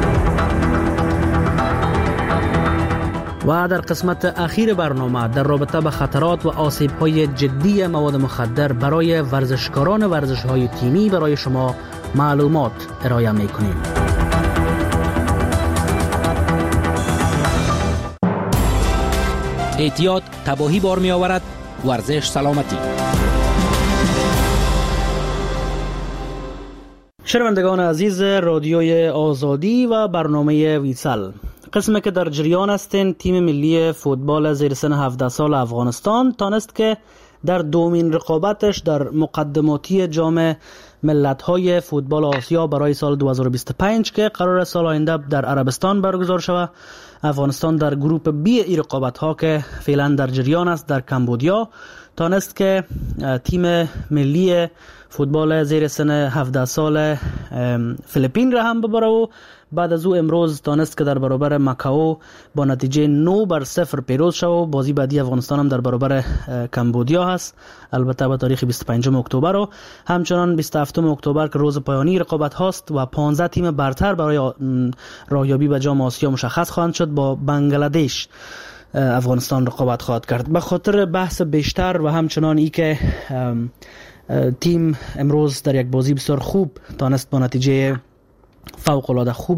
و در قسمت اخیر برنامه در رابطه به خطرات و آسیب‌های جدی مواد مخدر برای ورزشکاران ورزش‌های تیمی برای شما معلومات ارائه می‌کنیم. احتیاط تباهی بار می آورد. ورزش سلامتی. شنوندگان عزیز رادیوی آزادی و برنامه ویسل، قسمی که در جریان هستین، تیم ملی فوتبال زیر سن 17 سال افغانستان تانست که در دومین رقابتش در مقدماتی جام ملت‌های فوتبال آسیا برای سال 2025 که قرار سال آینده در عربستان برگزار شود، افغانستان در گروپ بی ای رقابت‌ها که فعلا در جریان است در کمبودیا تانست که تیم ملی فوتبال زیر سن 17 سال فیلیپین را هم ببره و بعد از او امروز تانست که در برابر مکائو با نتیجه 9-0 پیروز شد و بازی بعدی افغانستان هم در برابر کمبودیا هست، البته به تاریخ 25 اکتبر و همچنان 27 اکتبر که روز پایانی رقابت هاست و 15 تیم برتر برای راهیابی به جام آسیا مشخص خواهند شد. با بنگلادش افغانستان رقابت خواهد کرد. به خاطر بحث بیشتر و همچنان ای که تیم امروز در یک بازی بسیار خوب تانست با نتیجه فوق العاده خوب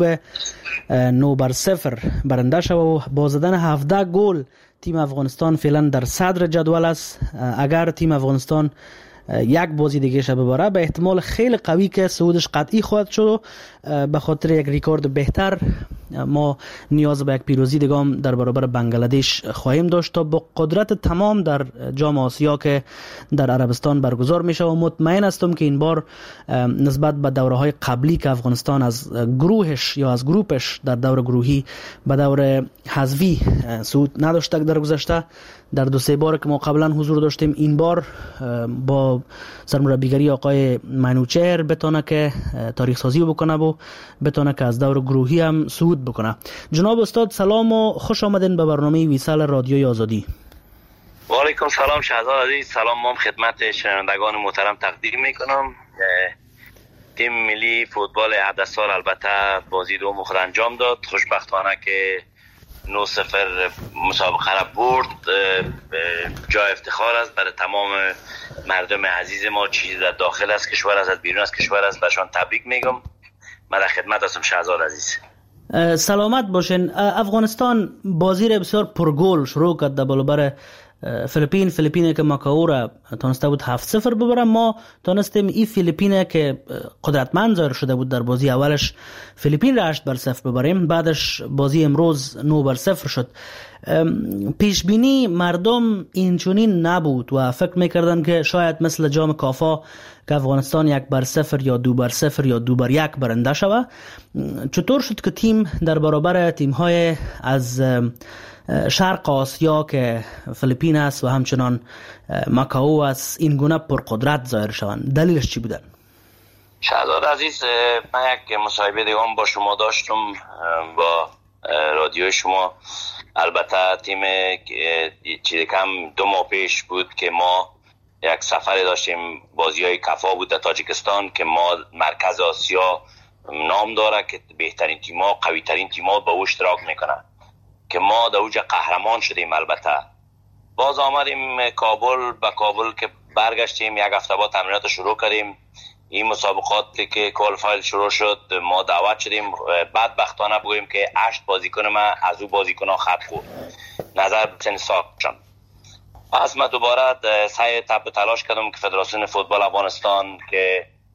9-0 برنده شد و با زدن 17 گل تیم افغانستان فعلا در صدر جدول است. اگر تیم افغانستان یک بازی دیگه شب ببره به احتمال خیلی قوی که صعودش قطعی خواهد شد. به خاطر یک ریکورد بهتر ما نیاز به یک پیروزی دیگه هم در برابر بنگلادش خواهیم داشت تا با قدرت تمام در جام آسیا که در عربستان برگزار میشه و مطمئن هستم که این بار نسبت به دوره‌های قبلی که افغانستان از گروهش یا از گروپش در دور گروهی به دور حذفی صعود نداشته در گذشته، در 2-3 بار که ما قبلا حضور داشتیم، این بار با سرمربیگری آقای منوچهر بتونه که تاریخ سازی بکنه و بتونه که از دور گروهی هم صعود بکنه. جناب استاد سلام و خوش آمدین به برنامه ویسل رادیوی آزادی. و علیکم سلام شهزاد عزیز، سلام ما خدمت شنوندگان محترم تقدیم میکنم. تیم ملی فوتبال 17 سال البته بازی دوم خود انجام داد، خوشبختانه که 9-0 مسابقه را برد. جای افتخار است برای تمام مردم عزیز ما، چیزی در داخل از کشور است، از بیرون از کشور است، برشان تبریک میگم. من در خدمت هستم شهزاد عزیز. سلامت باشین. افغانستان بازی را بسیار پرگل شروع کرد در برابر فیلیپین که مکائو را تانسته بود 7-0 ببره. ما تانستیم این فیلیپین که قدرتمند ظاهر شده بود در بازی اولش فیلیپین را 8-0 ببریم، بعدش بازی امروز 9-0 شد. پیش بینی مردم اینچنین نبود و فکر میکردن که شاید مثل جام کافا که افغانستان 1-0 یا 2-0 یا 2-1 برنده شود. چطور شد که تیم در برابر تیم‌های از شرق آسیا که فیلیپین است و همچنان مکائو است این گونه پرقدرت ظاهر شوند؟ دلیلش چی بودن؟ شهزاد عزیز، من یک مصاحبه دیگه با شما داشتم با رادیو شما. البته تیم چیزی کم 2 ماه پیش بود که ما یک سفر داشتیم، بازی های کفا بود در تاجیکستان که ما مرکز آسیا نام داره که بهترین تیم‌ها، قوی ترین تیم‌ها با او اشتراک میکنن که ما در اوج قهرمان شدیم. البته باز آمدیم کابل که برگشتیم، یک هفته بعد تمرینات شروع کردیم. این مسابقاتی که کوالیفایر شروع شد ما دعوت شدیم. بدبختانه بگوییم که 8 بازیکن ما از او بازیکن‌ها خط خورد، نظر به سن ساختشان. پس من دوباره سعی تلاش کردم که فدراسیون فوتبال افغانستان که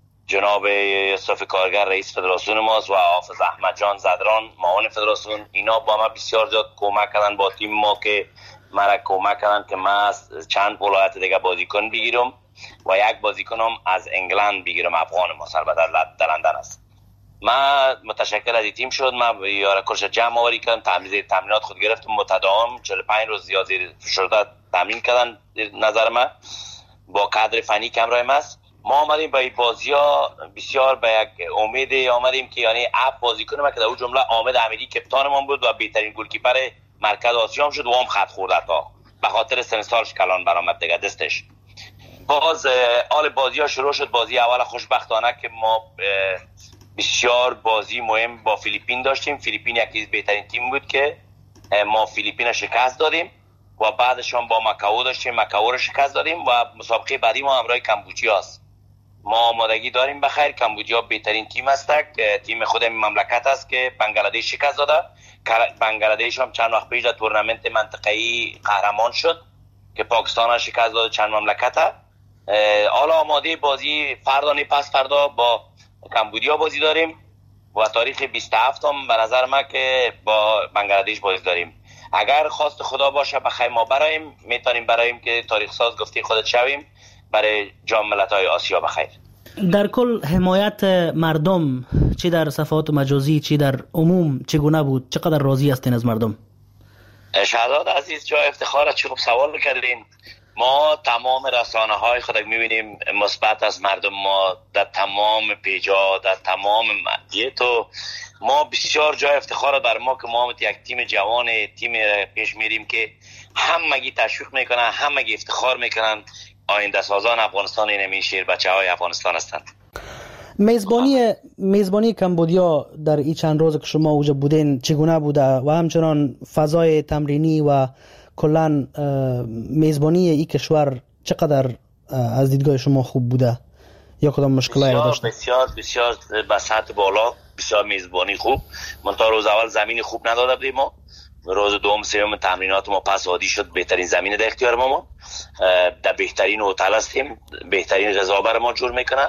جناب یوسف کارگر رئیس فدراسیون ماست و حافظ احمد جان زدران معاون فدراسیون، اینا با ما بسیار زیاد کمک کردن با تیم ما که مرا کمک کردن که من از چند ولایت دیگه بازیکن بگیرم و یک بازیکنم از انگلند بگیرم، افغان ما البته در لندن است. من متشکر از این تیم شد، من یارا کورس جمع آوری کردم، تمرینات خود گرفتم متداوم 45 روز زیاد فشرده تمرین کردن. نظر من با کادر فنی که همراه ما است، ما آمدیم با این بازی‌ها بسیار به یک امید آمدیم که یعنی اپ بازیکن ما که در اون جمله حامد امیری کپتان ما بود و بهترین گلکیپر مرکز آسیا شد و هم خط خورده تا به خاطر سن سالش کلان برآمد دیگه دستش. باز آل بازی‌ها شروع شد. بازی اول خوشبختانه که ما بسیار بازی مهم با فیلیپین داشتیم. فیلیپین یکی از بهترین تیم بود که ما فیلیپین شکست دادیم و بعدش هم با مکائو داشتیم، مکائو رو شکست دادیم و مسابقه بعدی ما همراه کمبودیا است. ما آمادگی داریم بخیر. کمبودیا بهترین تیم است، تیم خود مملکت است که بنگلادش شکست داده. بنگلادش هم چند وقت پیش در تورنمنت منطقه‌ای قهرمان شد که پاکستان شکست داد چند مملکت. حالا آماده بازی فردا پس فردا با کمبودیا بازی داریم و تاریخ 27 هم به نظر من که با بنگلادش بازی داریم. اگر خواست خدا باشه بخیر ما برایم میتونیم برایم که تاریخ ساز گفتی خودت شویم برای جام ملت‌های آسیا بخیر. در کل حمایت مردم چی در صفحات مجازی چی در عموم چگونه بود؟ چقدر راضی هستین از مردم؟ شهزاد عزیز جای افتخار چه خوب سوال کردین. ما تمام رسانه های خود میبینیم مثبت از مردم، ما در تمام پیجا در تمام تو ما بسیار جای افتخار بر ما که ما یک تیم جوان تیم پیش میریم که همگی تشویق میکنن، همگی افتخار میکنن. آینده سازان افغانستان این شیر بچه های افغانستان هستند. میزبانی کمبودیا در این چند روز که شما اونجا بودین چگونه بوده و همچنان فضای تمرینی و کلا میزبانی این کشور چقدر از دیدگاه شما خوب بوده یا کدام مشکلاتی داشته؟ بسیار به سطح بالا، بسیار میزبانی خوب. منتها روز اول زمین خوب نداده بودیم ما. روز دوم سوم تمرینات ما پس عادی شد، بهترین زمین در اختیار ما در بهترین هتل هستیم، بهترین غذا برای ما جور میکنه.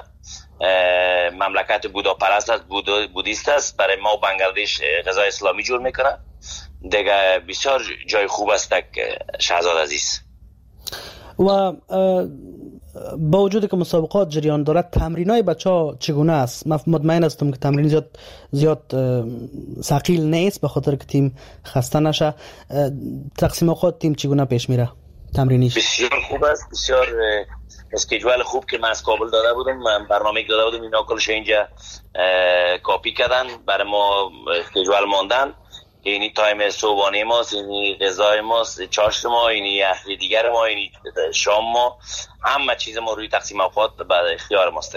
مملکت بوداپرست است، بودیست است، برای ما بنگلادش غذا اسلامی جور میکنه دیگه. بسیار جای خوب است شهزاد عزیز. و با وجود که مسابقات جریان دارد تمرینای بچه‌ها چگونه است؟ من مطمئن هستم که تمرین زیاد ثقیل نیست به خاطر که تیم خسته نشه. تقسیم اوقات تیم چگونه پیش میره تمرینیش؟ بسیار خوب است، بسیار اسکیجول خوب که من از کابل داده بودم، من برنامه داده بودم، اینا کلش اینجا کاپی کردن برای ما اسکیجول ماندن. اینی تایم صبحانه ماست، اینی غذای ماست، چاشت ما، اینی اهلی دیگر ما، اینی شام ما، همه چیز ما روی تقسیم اوقات بعد اختیار ماست.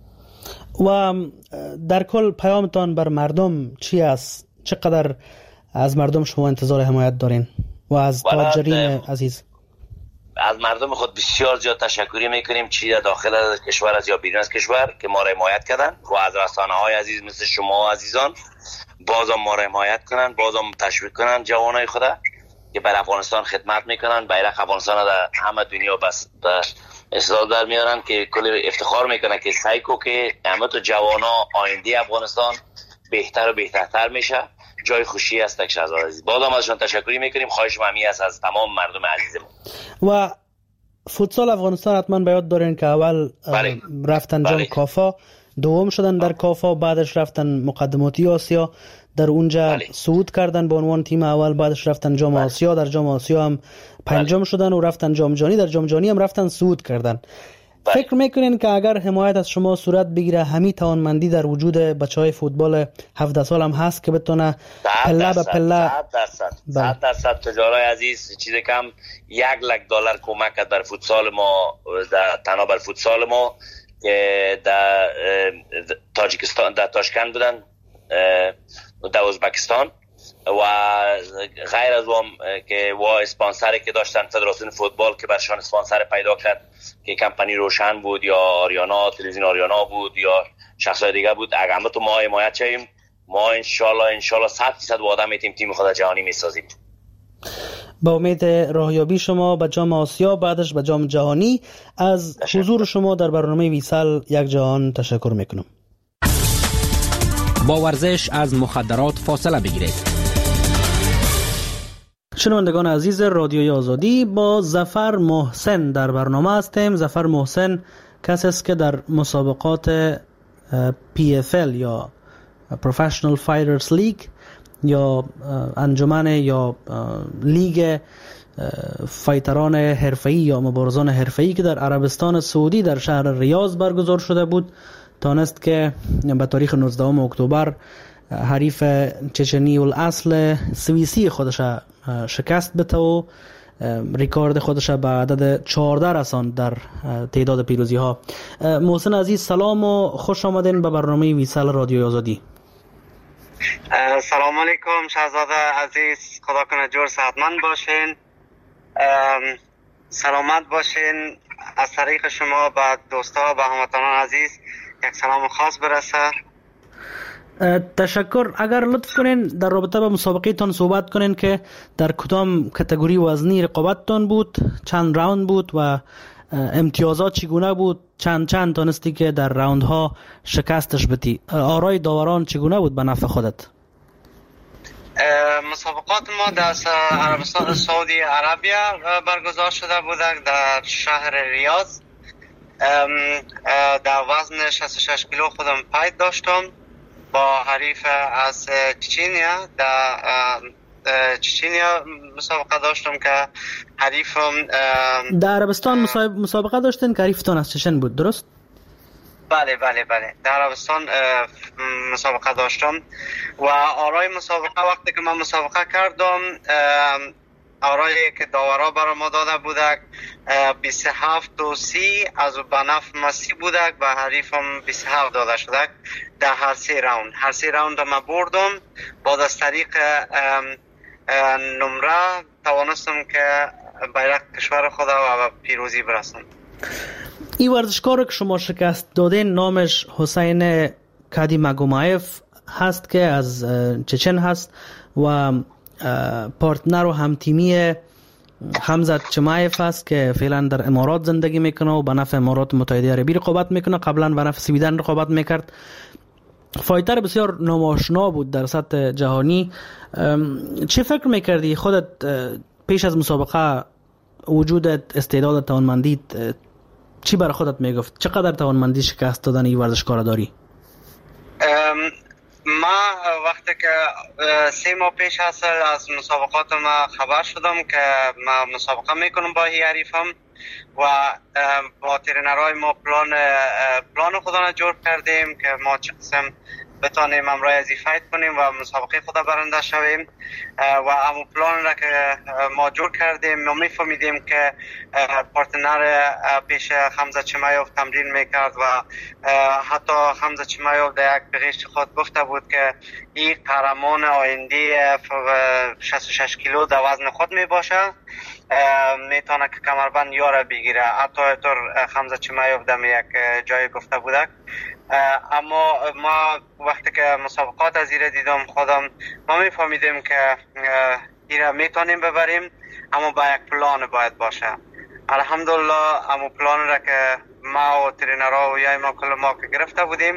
و در کل پیامتان بر مردم چی است؟ چقدر از مردم شما انتظار حمایت دارین و از تاجرین عزیز؟ از مردم خود بسیار زیاد تشکری میکنیم، چی در داخل از کشور از یا بیرون از کشور که ما را حمایت کردن و از رسانه های عزیز مثل شما عزیزان بازم ما را حمایت کنن، بازم تشویق کنن جوانای خدا که بر افغانستان خدمت میکنن، بیرق افغانستان در همه دنیا بس استعداد در میارن که کل افتخار میکنن که سعی کو که همه تو جوانا آینده افغانستان بهتر و بهترتر میشه. جای خوشی است شهزاد عزیز. بازم ازشون تشکری میکنیم. خواهش ممی است از تمام مردم عزیزمون. و فوتسال افغانستان حتما به یاد دارین که اول رفتن جام کافا، دوم شدن در کافا، بعدش رفتن مقدماتی آسیا، در اونجا صعود کردن به عنوان تیم اول، بعدش رفتن جام آسیا، در جام آسیا هم پنجم شدن و رفتن جام جهانی، در جام جهانی هم رفتن صعود کردن. فکر میکنین که اگر حمایت از شما صورت بگیره همین توانمندی در وجود بچهای فوتبال 17 سال هم هست که بتونه پله به پله 100% تجارای عزیز چیز کم $1,00,000 کمک کرد بر فوتسال ما، در تنها بر فوتسال ما که در تاجیکستان در تاشکند بودن، در ازبکستان و غیر از اون که و اسپانسری که داشتن فدراسیون فوتبال که برشان اسپانسر پیدا کرد که کمپانی روشن بود یا آریانا، تلویزیون آریانا بود یا شخصای دیگه بود. اگر همه تو ما حمایت شیم، ما انشالله 100% وعده میتیم تیم خود جهانی میسازیم. با امید راهیابی شما به جام آسیا بعدش به جام جهانی. از حضور شما در برنامه ویسال یک جهان تشکر میکنم. با ورزش از مخدرات فاصله بگیرید. شنوندگان عزیز رادیوی آزادی، با ظفر محسن در برنامه هستیم. ظفر محسن کسی است که در مسابقات PFL یا Professional Fighters League یا انجمن یا لیگ فایتران حرفه‌ای یا مبارزان حرفه‌ای که در عربستان سعودی در شهر ریاض برگزار شده بود تانست که به تاریخ 19 اکتبر حریف چچنی الاصل سوئیسی خودش شکست بده و ریکارد خودش به عدد 14 رساند در تعداد پیروزی ها. محسن عزیز سلام و خوش آمدین به برنامه ویسال رادیوی آزادی. سلام علیکم شهزاده عزیز، خدا کنه جور صحتمند باشین، سلامت باشین. از طریق شما به دوستا و هموطنان عزیز یک سلام خاص برسه. تشکر. اگر لطف کنین در رابطه با مسابقه تان صحبت کنین که در کدام کتگوری وزنی رقابت تان بود، چند راوند بود و امتیازات چگونه بود، چند تانستی که در راوند ها شکستش بدی، آرای داوران چگونه بود به نفع خودت؟ مسابقات ما در عربستان سعودی عربیه برگزار شده بود در شهر ریاض. در وزن 66 کیلو خودم فایت داشتم با حریف از چچنیا. در چچنیا مسابقه داشتم که حریفم در عربستان مسابقه داشتن که حریفتان از چچن بود، درست؟ بله در عربستان مسابقه داشتم و آرای مسابقه وقتی که من مسابقه کردم آرایی که داورا برای ما داده بودک 27-30 از بنف مسی بودک و حریفم 27 داده شدک در هر سه راوند ما بردم. بعد از طریق نمره توانستم که بیرق کشور خدا و پیروزی برسم. این ورزشکار که شما شکست دادین نامش حسین کادیماگومایف هست که از چچن هست و پارتنر و همتیمی حمزه چمایف است که فعلا در امارات زندگی میکنه و به نفع امارات متحده عربی رقابت میکنه. قبلا به نفع سویدن رقابت میکرد. فایتر بسیار ناماشنا بود در سطح جهانی. چه فکر میکردی خودت پیش از مسابقه؟ وجودت، استعدادت، توانمندیت چی برای خودت میگفت؟ چقدر توانمندی شکست دادن این ورزشکار داری؟ ما وقتی که 3 ماه پیش از مسابقات ما خبر شدم که ما مسابقه میکنم با حریفم و با ترینرهای ما پلان خودمون جور کردیم که ما چه قسم بتانیم امرای ازی فایت کنیم و مسابقه خدا برنده شویم و همون پلان را که ما جور کردیم ما میفهمیدیم که پارتنر پیش حمزه چمایوف تمرین میکرد و حتی حمزه چمایوف در یک بغیشت خود گفته بود که این قهرمان آینده 66 کیلو در وزن خود میباشه، میتونه که کمربند یاره بگیره. حتی طور حمزه چمایوف در یک جای گفته بودک. اما ما وقتی که مسابقات از ایره دیدم خودم ما میفهمیدیم که ایره میتونیم ببریم، اما با یک پلان باید باشه. الحمدلله همون پلان را که ما و ترینرها و یای ما کل ما که گرفته بودیم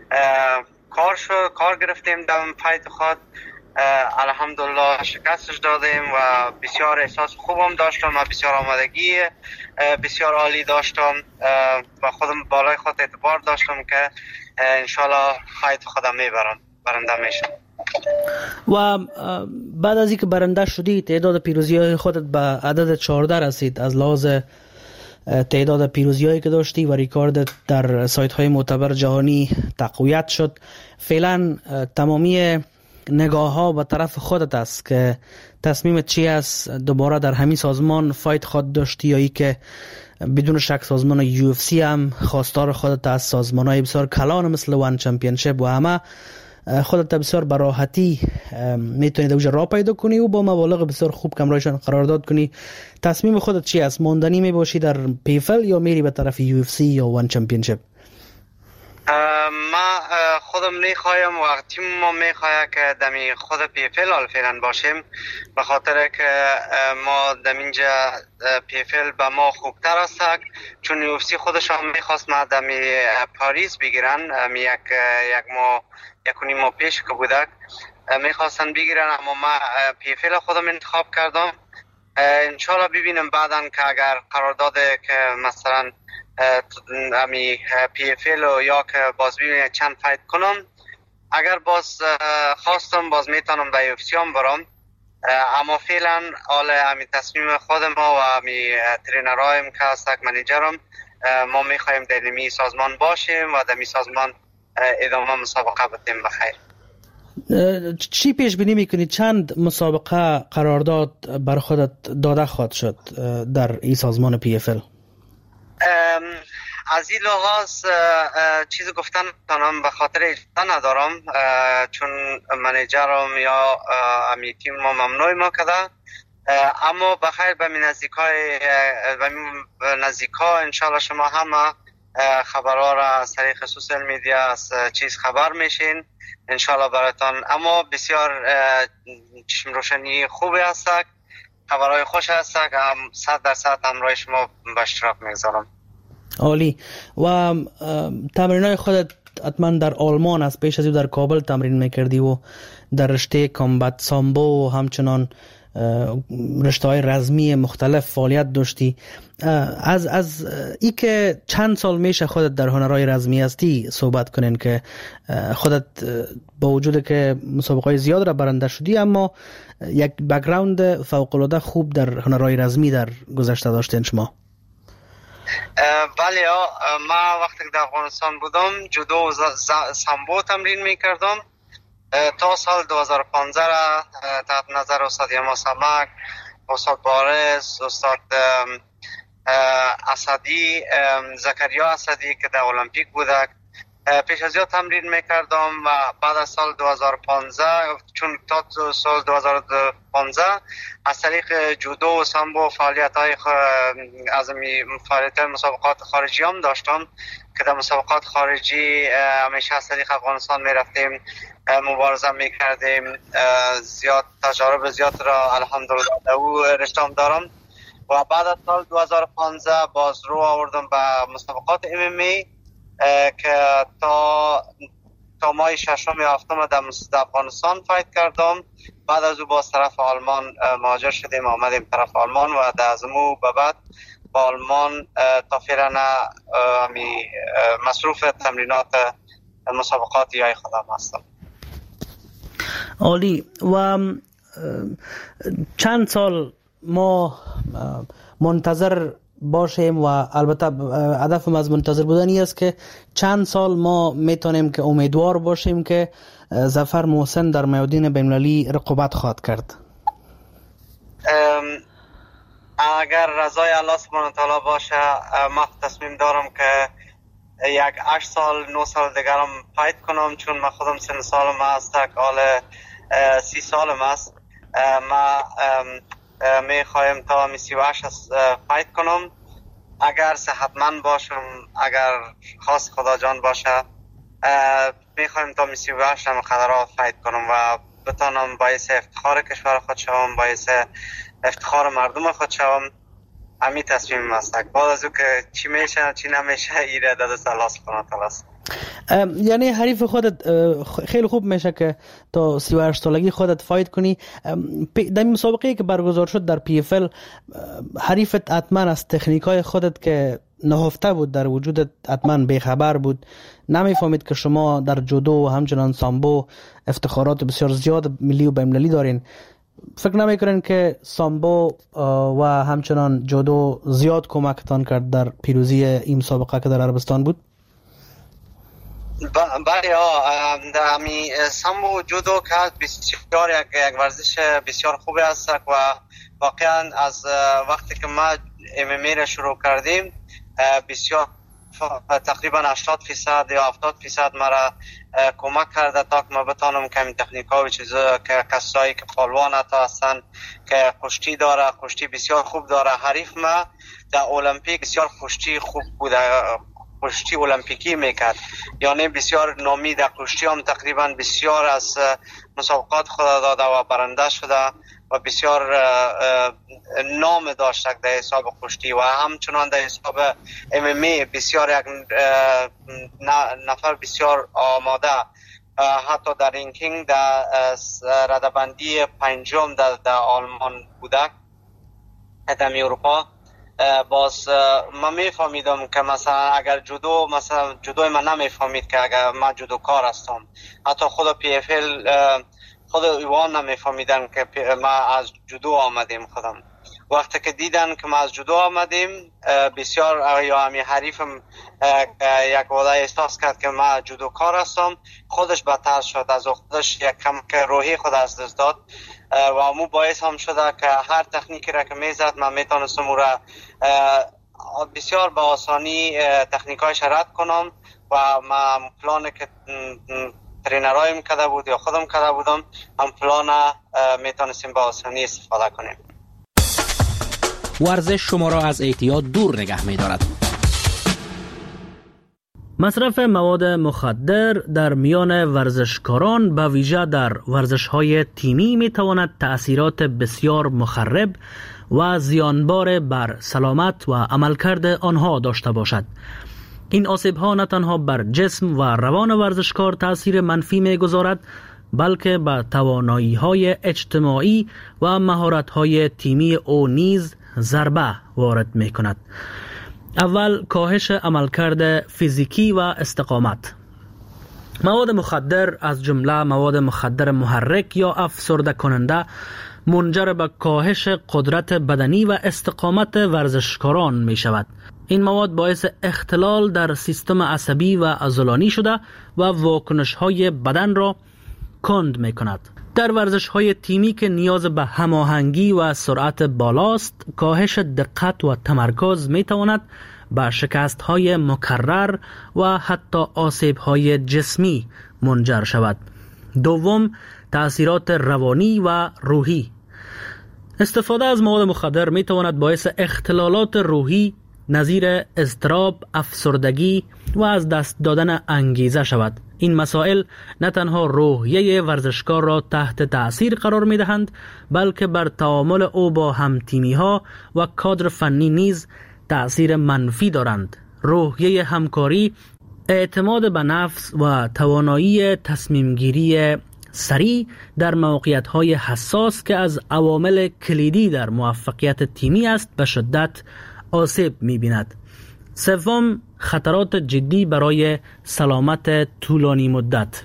کار گرفتیم در فایت خود. الحمدلله شکستش دادیم و بسیار احساس خوبم داشتم و بسیار آمادگی بسیار عالی داشتم و خودم بالای خود اعتبار داشتم که انشالله فایت خودم برنده میشم. و بعد از اینکه برنده شدی تعداد پیروزی‌های خودت به عدد 14 رسید. از لحاظ تعداد پیروزی‌هایی که داشتی و ریکاردت در سایت‌های معتبر جهانی تقویت شد. فعلا تمامی نگاه ها به طرف خودت است که تصمیم چی است؟ دوباره در همین سازمان فایت خود داشتی یا ای که بدون شک سازمان UFC هم خواستار خودت است؟ سازمان های بسیار کلان مثل وان چمپیونشیپ و همه خودت بسیار براحتی میتونید اوجه را پیدا کنی و با مبالغ بسیار خوب کمرایشان قرارداد کنی. تصمیم خودت چی است؟ ماندنی میباشی در پیفل یا میری به طرف UFC یا وان چمپیونشیپ؟ ما خودم میخوایم و تیم ما میخواد که دمی خود پیفل فعلا باشیم، به خاطر که ما دم اینجا پیفل به ما خوبتر است، چون یوفسی خودش هم میخواست ما دمی پاریس بگیرن، یک ماه پیش که بودک میخواستن بگیرن، اما ما پیفل خودم انتخاب کردم. انشالله ببینیم بعدن که اگر قرارداد که مثلا امی پی اف ال یا که باز ببینیم چند فایت کنم، اگر باز خواستم باز میتونم به یوفسی هم برم، اما فعلا حال امی تصمیم خود ما و امی ترینرایم که هستک منیجرم، ما میخوایم در می سازمان باشیم و در می سازمان ادامه مسابقه بدیم. بخیر. چی پیش بینی میکنید چند مسابقه قرارداد بر خودت داده خواهد شد در این سازمان پی اف ال؟ از این لحاظ چیز گفتن تانم به خاطر اجازه ندارم، چون منیجرم یا امی تیم ما ممنوع ما کده، اما بخیر به نزدیکا انشالله شما همه خبرها را از طریق سوشل میدیا از چیز خبر میشین انشالله براتان. اما بسیار چشم روشنی خوبی هست، خبرهای خوش هست، 100% همراه شما به اشتراک میگذارم. عالی. و تمرینای خودت حتما در آلمان است، پیش از او در کابل تمرین میکردی و در رشته کامبت سامبو و همچنان رشته های رزمی مختلف فعالیت داشتی. از ای که چند سال میشه خودت در هنرهای رزمی هستی صحبت کنین، که خودت با وجود که مسابقات زیاد را برنده شدی اما یک بک‌گراند فوق‌العاده خوب در هنرهای رزمی در گذشته داشتین شما. بله، ما وقتی که در افغانستان بودم جودو و سامبو تمرین میکردم تا سال 2015 را تحت نظر استاد یما سمک، استاد بارس، استاد اسدی، زکریا اسدی که در المپیک بودک، پیش از یاد تمرین میکردم و بعد از سال 2015 چون تا سال 2015 از طریق جودو و سامبو فعالیت‌های مسابقات خارجی هم داشتم که در مسابقات خارجی همیشه از طریق افغانستان میرفتیم، مبارزه میکردیم، زیاد تجارب زیاد را الحمدلله او رشتم دارم. و بعد از سال 2015 باز رو آوردم به مسابقات MMA که تا ماه ششم یا هفتم در افغانستان فایت کردم. بعد از او باز طرف آلمان مهاجر شدیم، آمدیم طرف آلمان و در ازمو به بعد با آلمان تا فعلا مصروف تمرینات مسابقاتی های خودم هستم. عالی. و چند سال ما منتظر باشیم و البته هدفم از منتظر بودنی است که چند سال ما میتونیم که امیدوار باشیم که ظفر محسن در میادین بین‌المللی رقابت خواهد کرد؟ اگر رضای الله سبحانه و تعالی باشه ما تصمیم دارم که یک 8 سال 9 سال دیگرم فایت کنم، چون من خودم سن سالم است، حال 30 سالم است. ما میخوایم تا 38 فایت کنم اگر صحتمند باشم، اگر خواست خدا جان باشه میخوایم تا 38 هم قدرها فایت کنم و بتانم باعث افتخار کشور خود شوم، باعث افتخار مردم خود شوم. همین تصمیم است. بعد از او که چی میشه چی نمیشه ایره داده الله سبحانه و تعالی است. یعنی حریف خودت خیلی خوب میشه که تا 38 سالگی خودت فایت کنی. در مسابقه که برگزار شد در پی اف ال حریفت حتما از تکنیکای خودت که نهفته بود در وجودت حتما بیخبر بود، نمیفهمید که شما در جودو و همچنان سامبو افتخارات بسیار زیاد ملی و بین‌المللی دارین. فکر نمیکنین که سامبو و همچنان جودو زیاد کمکتان کرد در پیروزی این مسابقه که در عربستان بود؟ بله، امی سامبو جودو که بسیار یک ورزش بسیار خوبی است و واقعا از وقتی که ما MMA را شروع کردیم بسیار تقریبا 80% یا 70% مرا کمک کرده تا که ما بتانم که این تکنیک‌ها و چیزا که کسایی که پالوان حتی هستن که کشتی داره، کشتی بسیار خوب داره. حریف ما در المپیک بسیار کشتی خوب بوده، کشتی المپیکی میکرد. یعنی بسیار نامی در کشتی هم تقریبا بسیار از مسابقات خود داده و برنده شده و بسیار نام داشته در حساب کشتی و همچنان در حساب MMA بسیار یک نفر بسیار آماده، حتی در رینکینگ در ردبندی پنجم در آلمان بوده در اروپا. باز من میفهمیدم که مثلا اگر جودو من نمیفهمید که اگر من جودوکار هستم، حتی خود PFL خود ایوان نمیفهمیدن که ما از جودو آمدیم. خودم وقتی که دیدن که ما از جودو آمدیم بسیار یا همی حریفم یک وعده احساس کرد که ما جودوکار هستم، خودش بدتر شد، از خودش یک کم که روحی خود از دست داد و امو باعث هم شده که هر تکنیکی را که میزد من میتونستم او را بسیار با آسانی تکنیکایش رد کنم و من پلانی که ترینرایم کرده بود یا خودم کرده بودم هم پلان میتونستیم با آسانی استفاده کنیم. ورزش شما را از اعتیاد دور نگه می‌دارد. مصرف مواد مخدر در میان ورزشکاران به ویژه در ورزش‌های تیمی می‌تواند تأثیرات بسیار مخرب و زیانبار بر سلامت و عملکرد آنها داشته باشد. این آسیب‌ها نه تنها بر جسم و روان ورزشکار تأثیر منفی می‌گذارد، بلکه به توانایی‌های اجتماعی و مهارت‌های تیمی او نیز ضربه وارد می‌کند. اول، کاهش عملکرد فیزیکی و استقامت. مواد مخدر از جمله مواد مخدر محرک یا افسرده کننده منجر به کاهش قدرت بدنی و استقامت ورزشکاران می شود. این مواد باعث اختلال در سیستم عصبی و عضلانی شده و واکنش‌های بدن را کند می کند. در ورزش‌های تیمی که نیاز به هماهنگی و سرعت بالاست، کاهش دقت و تمرکز می‌تواند به شکست‌های مکرر و حتی آسیب‌های جسمی منجر شود. دوم، تأثیرات روانی و روحی. استفاده از مواد مخدر می‌تواند باعث اختلالات روحی نظیر اضطراب، افسردگی و از دست دادن انگیزه شود. این مسائل نه تنها روحیه ورزشکار را تحت تأثیر قرار می دهند، بلکه بر تعامل او با همتیمی‌ها و کادر فنی نیز تأثیر منفی دارند. روحیه همکاری، اعتماد به نفس و توانایی تصمیمگیری سریع در موقعیت‌های حساس که از عوامل کلیدی در موفقیت تیمی است به شدت آسیب می‌بیند. سوم، خطرات جدی برای سلامت طولانی مدت.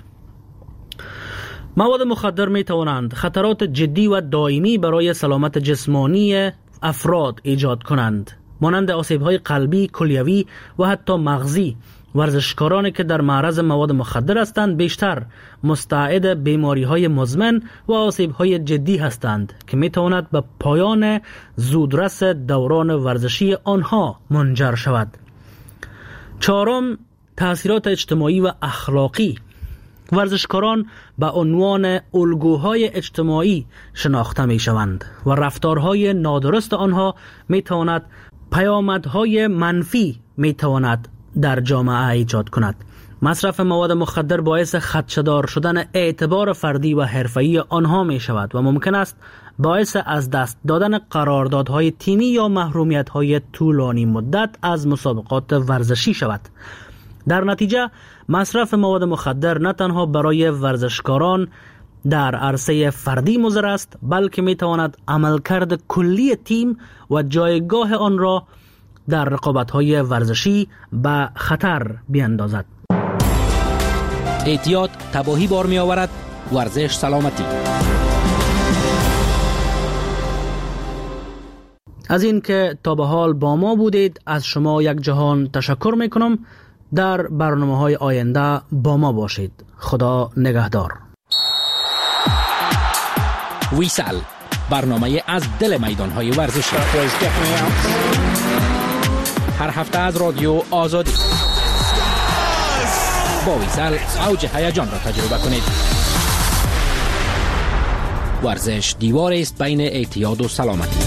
مواد مخدر می توانند خطرات جدی و دائمی برای سلامت جسمانی افراد ایجاد کنند، مانند آسیب‌های قلبی، کلیوی و حتی مغزی. ورزشکارانی که در معرض مواد مخدر هستند بیشتر مستعد بیماری‌های مزمن و آسیب‌های جدی هستند که می تواند به پایان زودرس دوران ورزشی آنها منجر شود. چهارم، تأثیرات اجتماعی و اخلاقی. ورزشکاران به عنوان الگوهای اجتماعی شناخته می شوند و رفتارهای نادرست آنها می تواند پیامدهای منفی می تواند در جامعه ایجاد کند. مصرف مواد مخدر باعث خدشه‌دار شدن اعتبار فردی و حرفه‌ای آنها می شود و ممکن است باعث از دست دادن قراردادهای تیمی یا محرومیت‌های طولانی مدت از مسابقات ورزشی شود. در نتیجه مصرف مواد مخدر نه تنها برای ورزشکاران در عرصه فردی مضر است، بلکه می تواند عملکرد کلی تیم و جایگاه آن را در رقابت‌های ورزشی به خطر بیندازد. اعتیاد تباهی بار می آورد، ورزش سلامتی. از این که تا به حال با ما بودید از شما یک جهان تشکر می کنم. در برنامه‌های آینده با ما باشید. خدا نگهدار. ویسال، برنامه از دل میدان‌های ورزشی. هر هفته از رادیو آزادی. با ویسال اوج هیجان را تجربه کنید. ورزش دیواری است بین اعتیاد و سلامتی.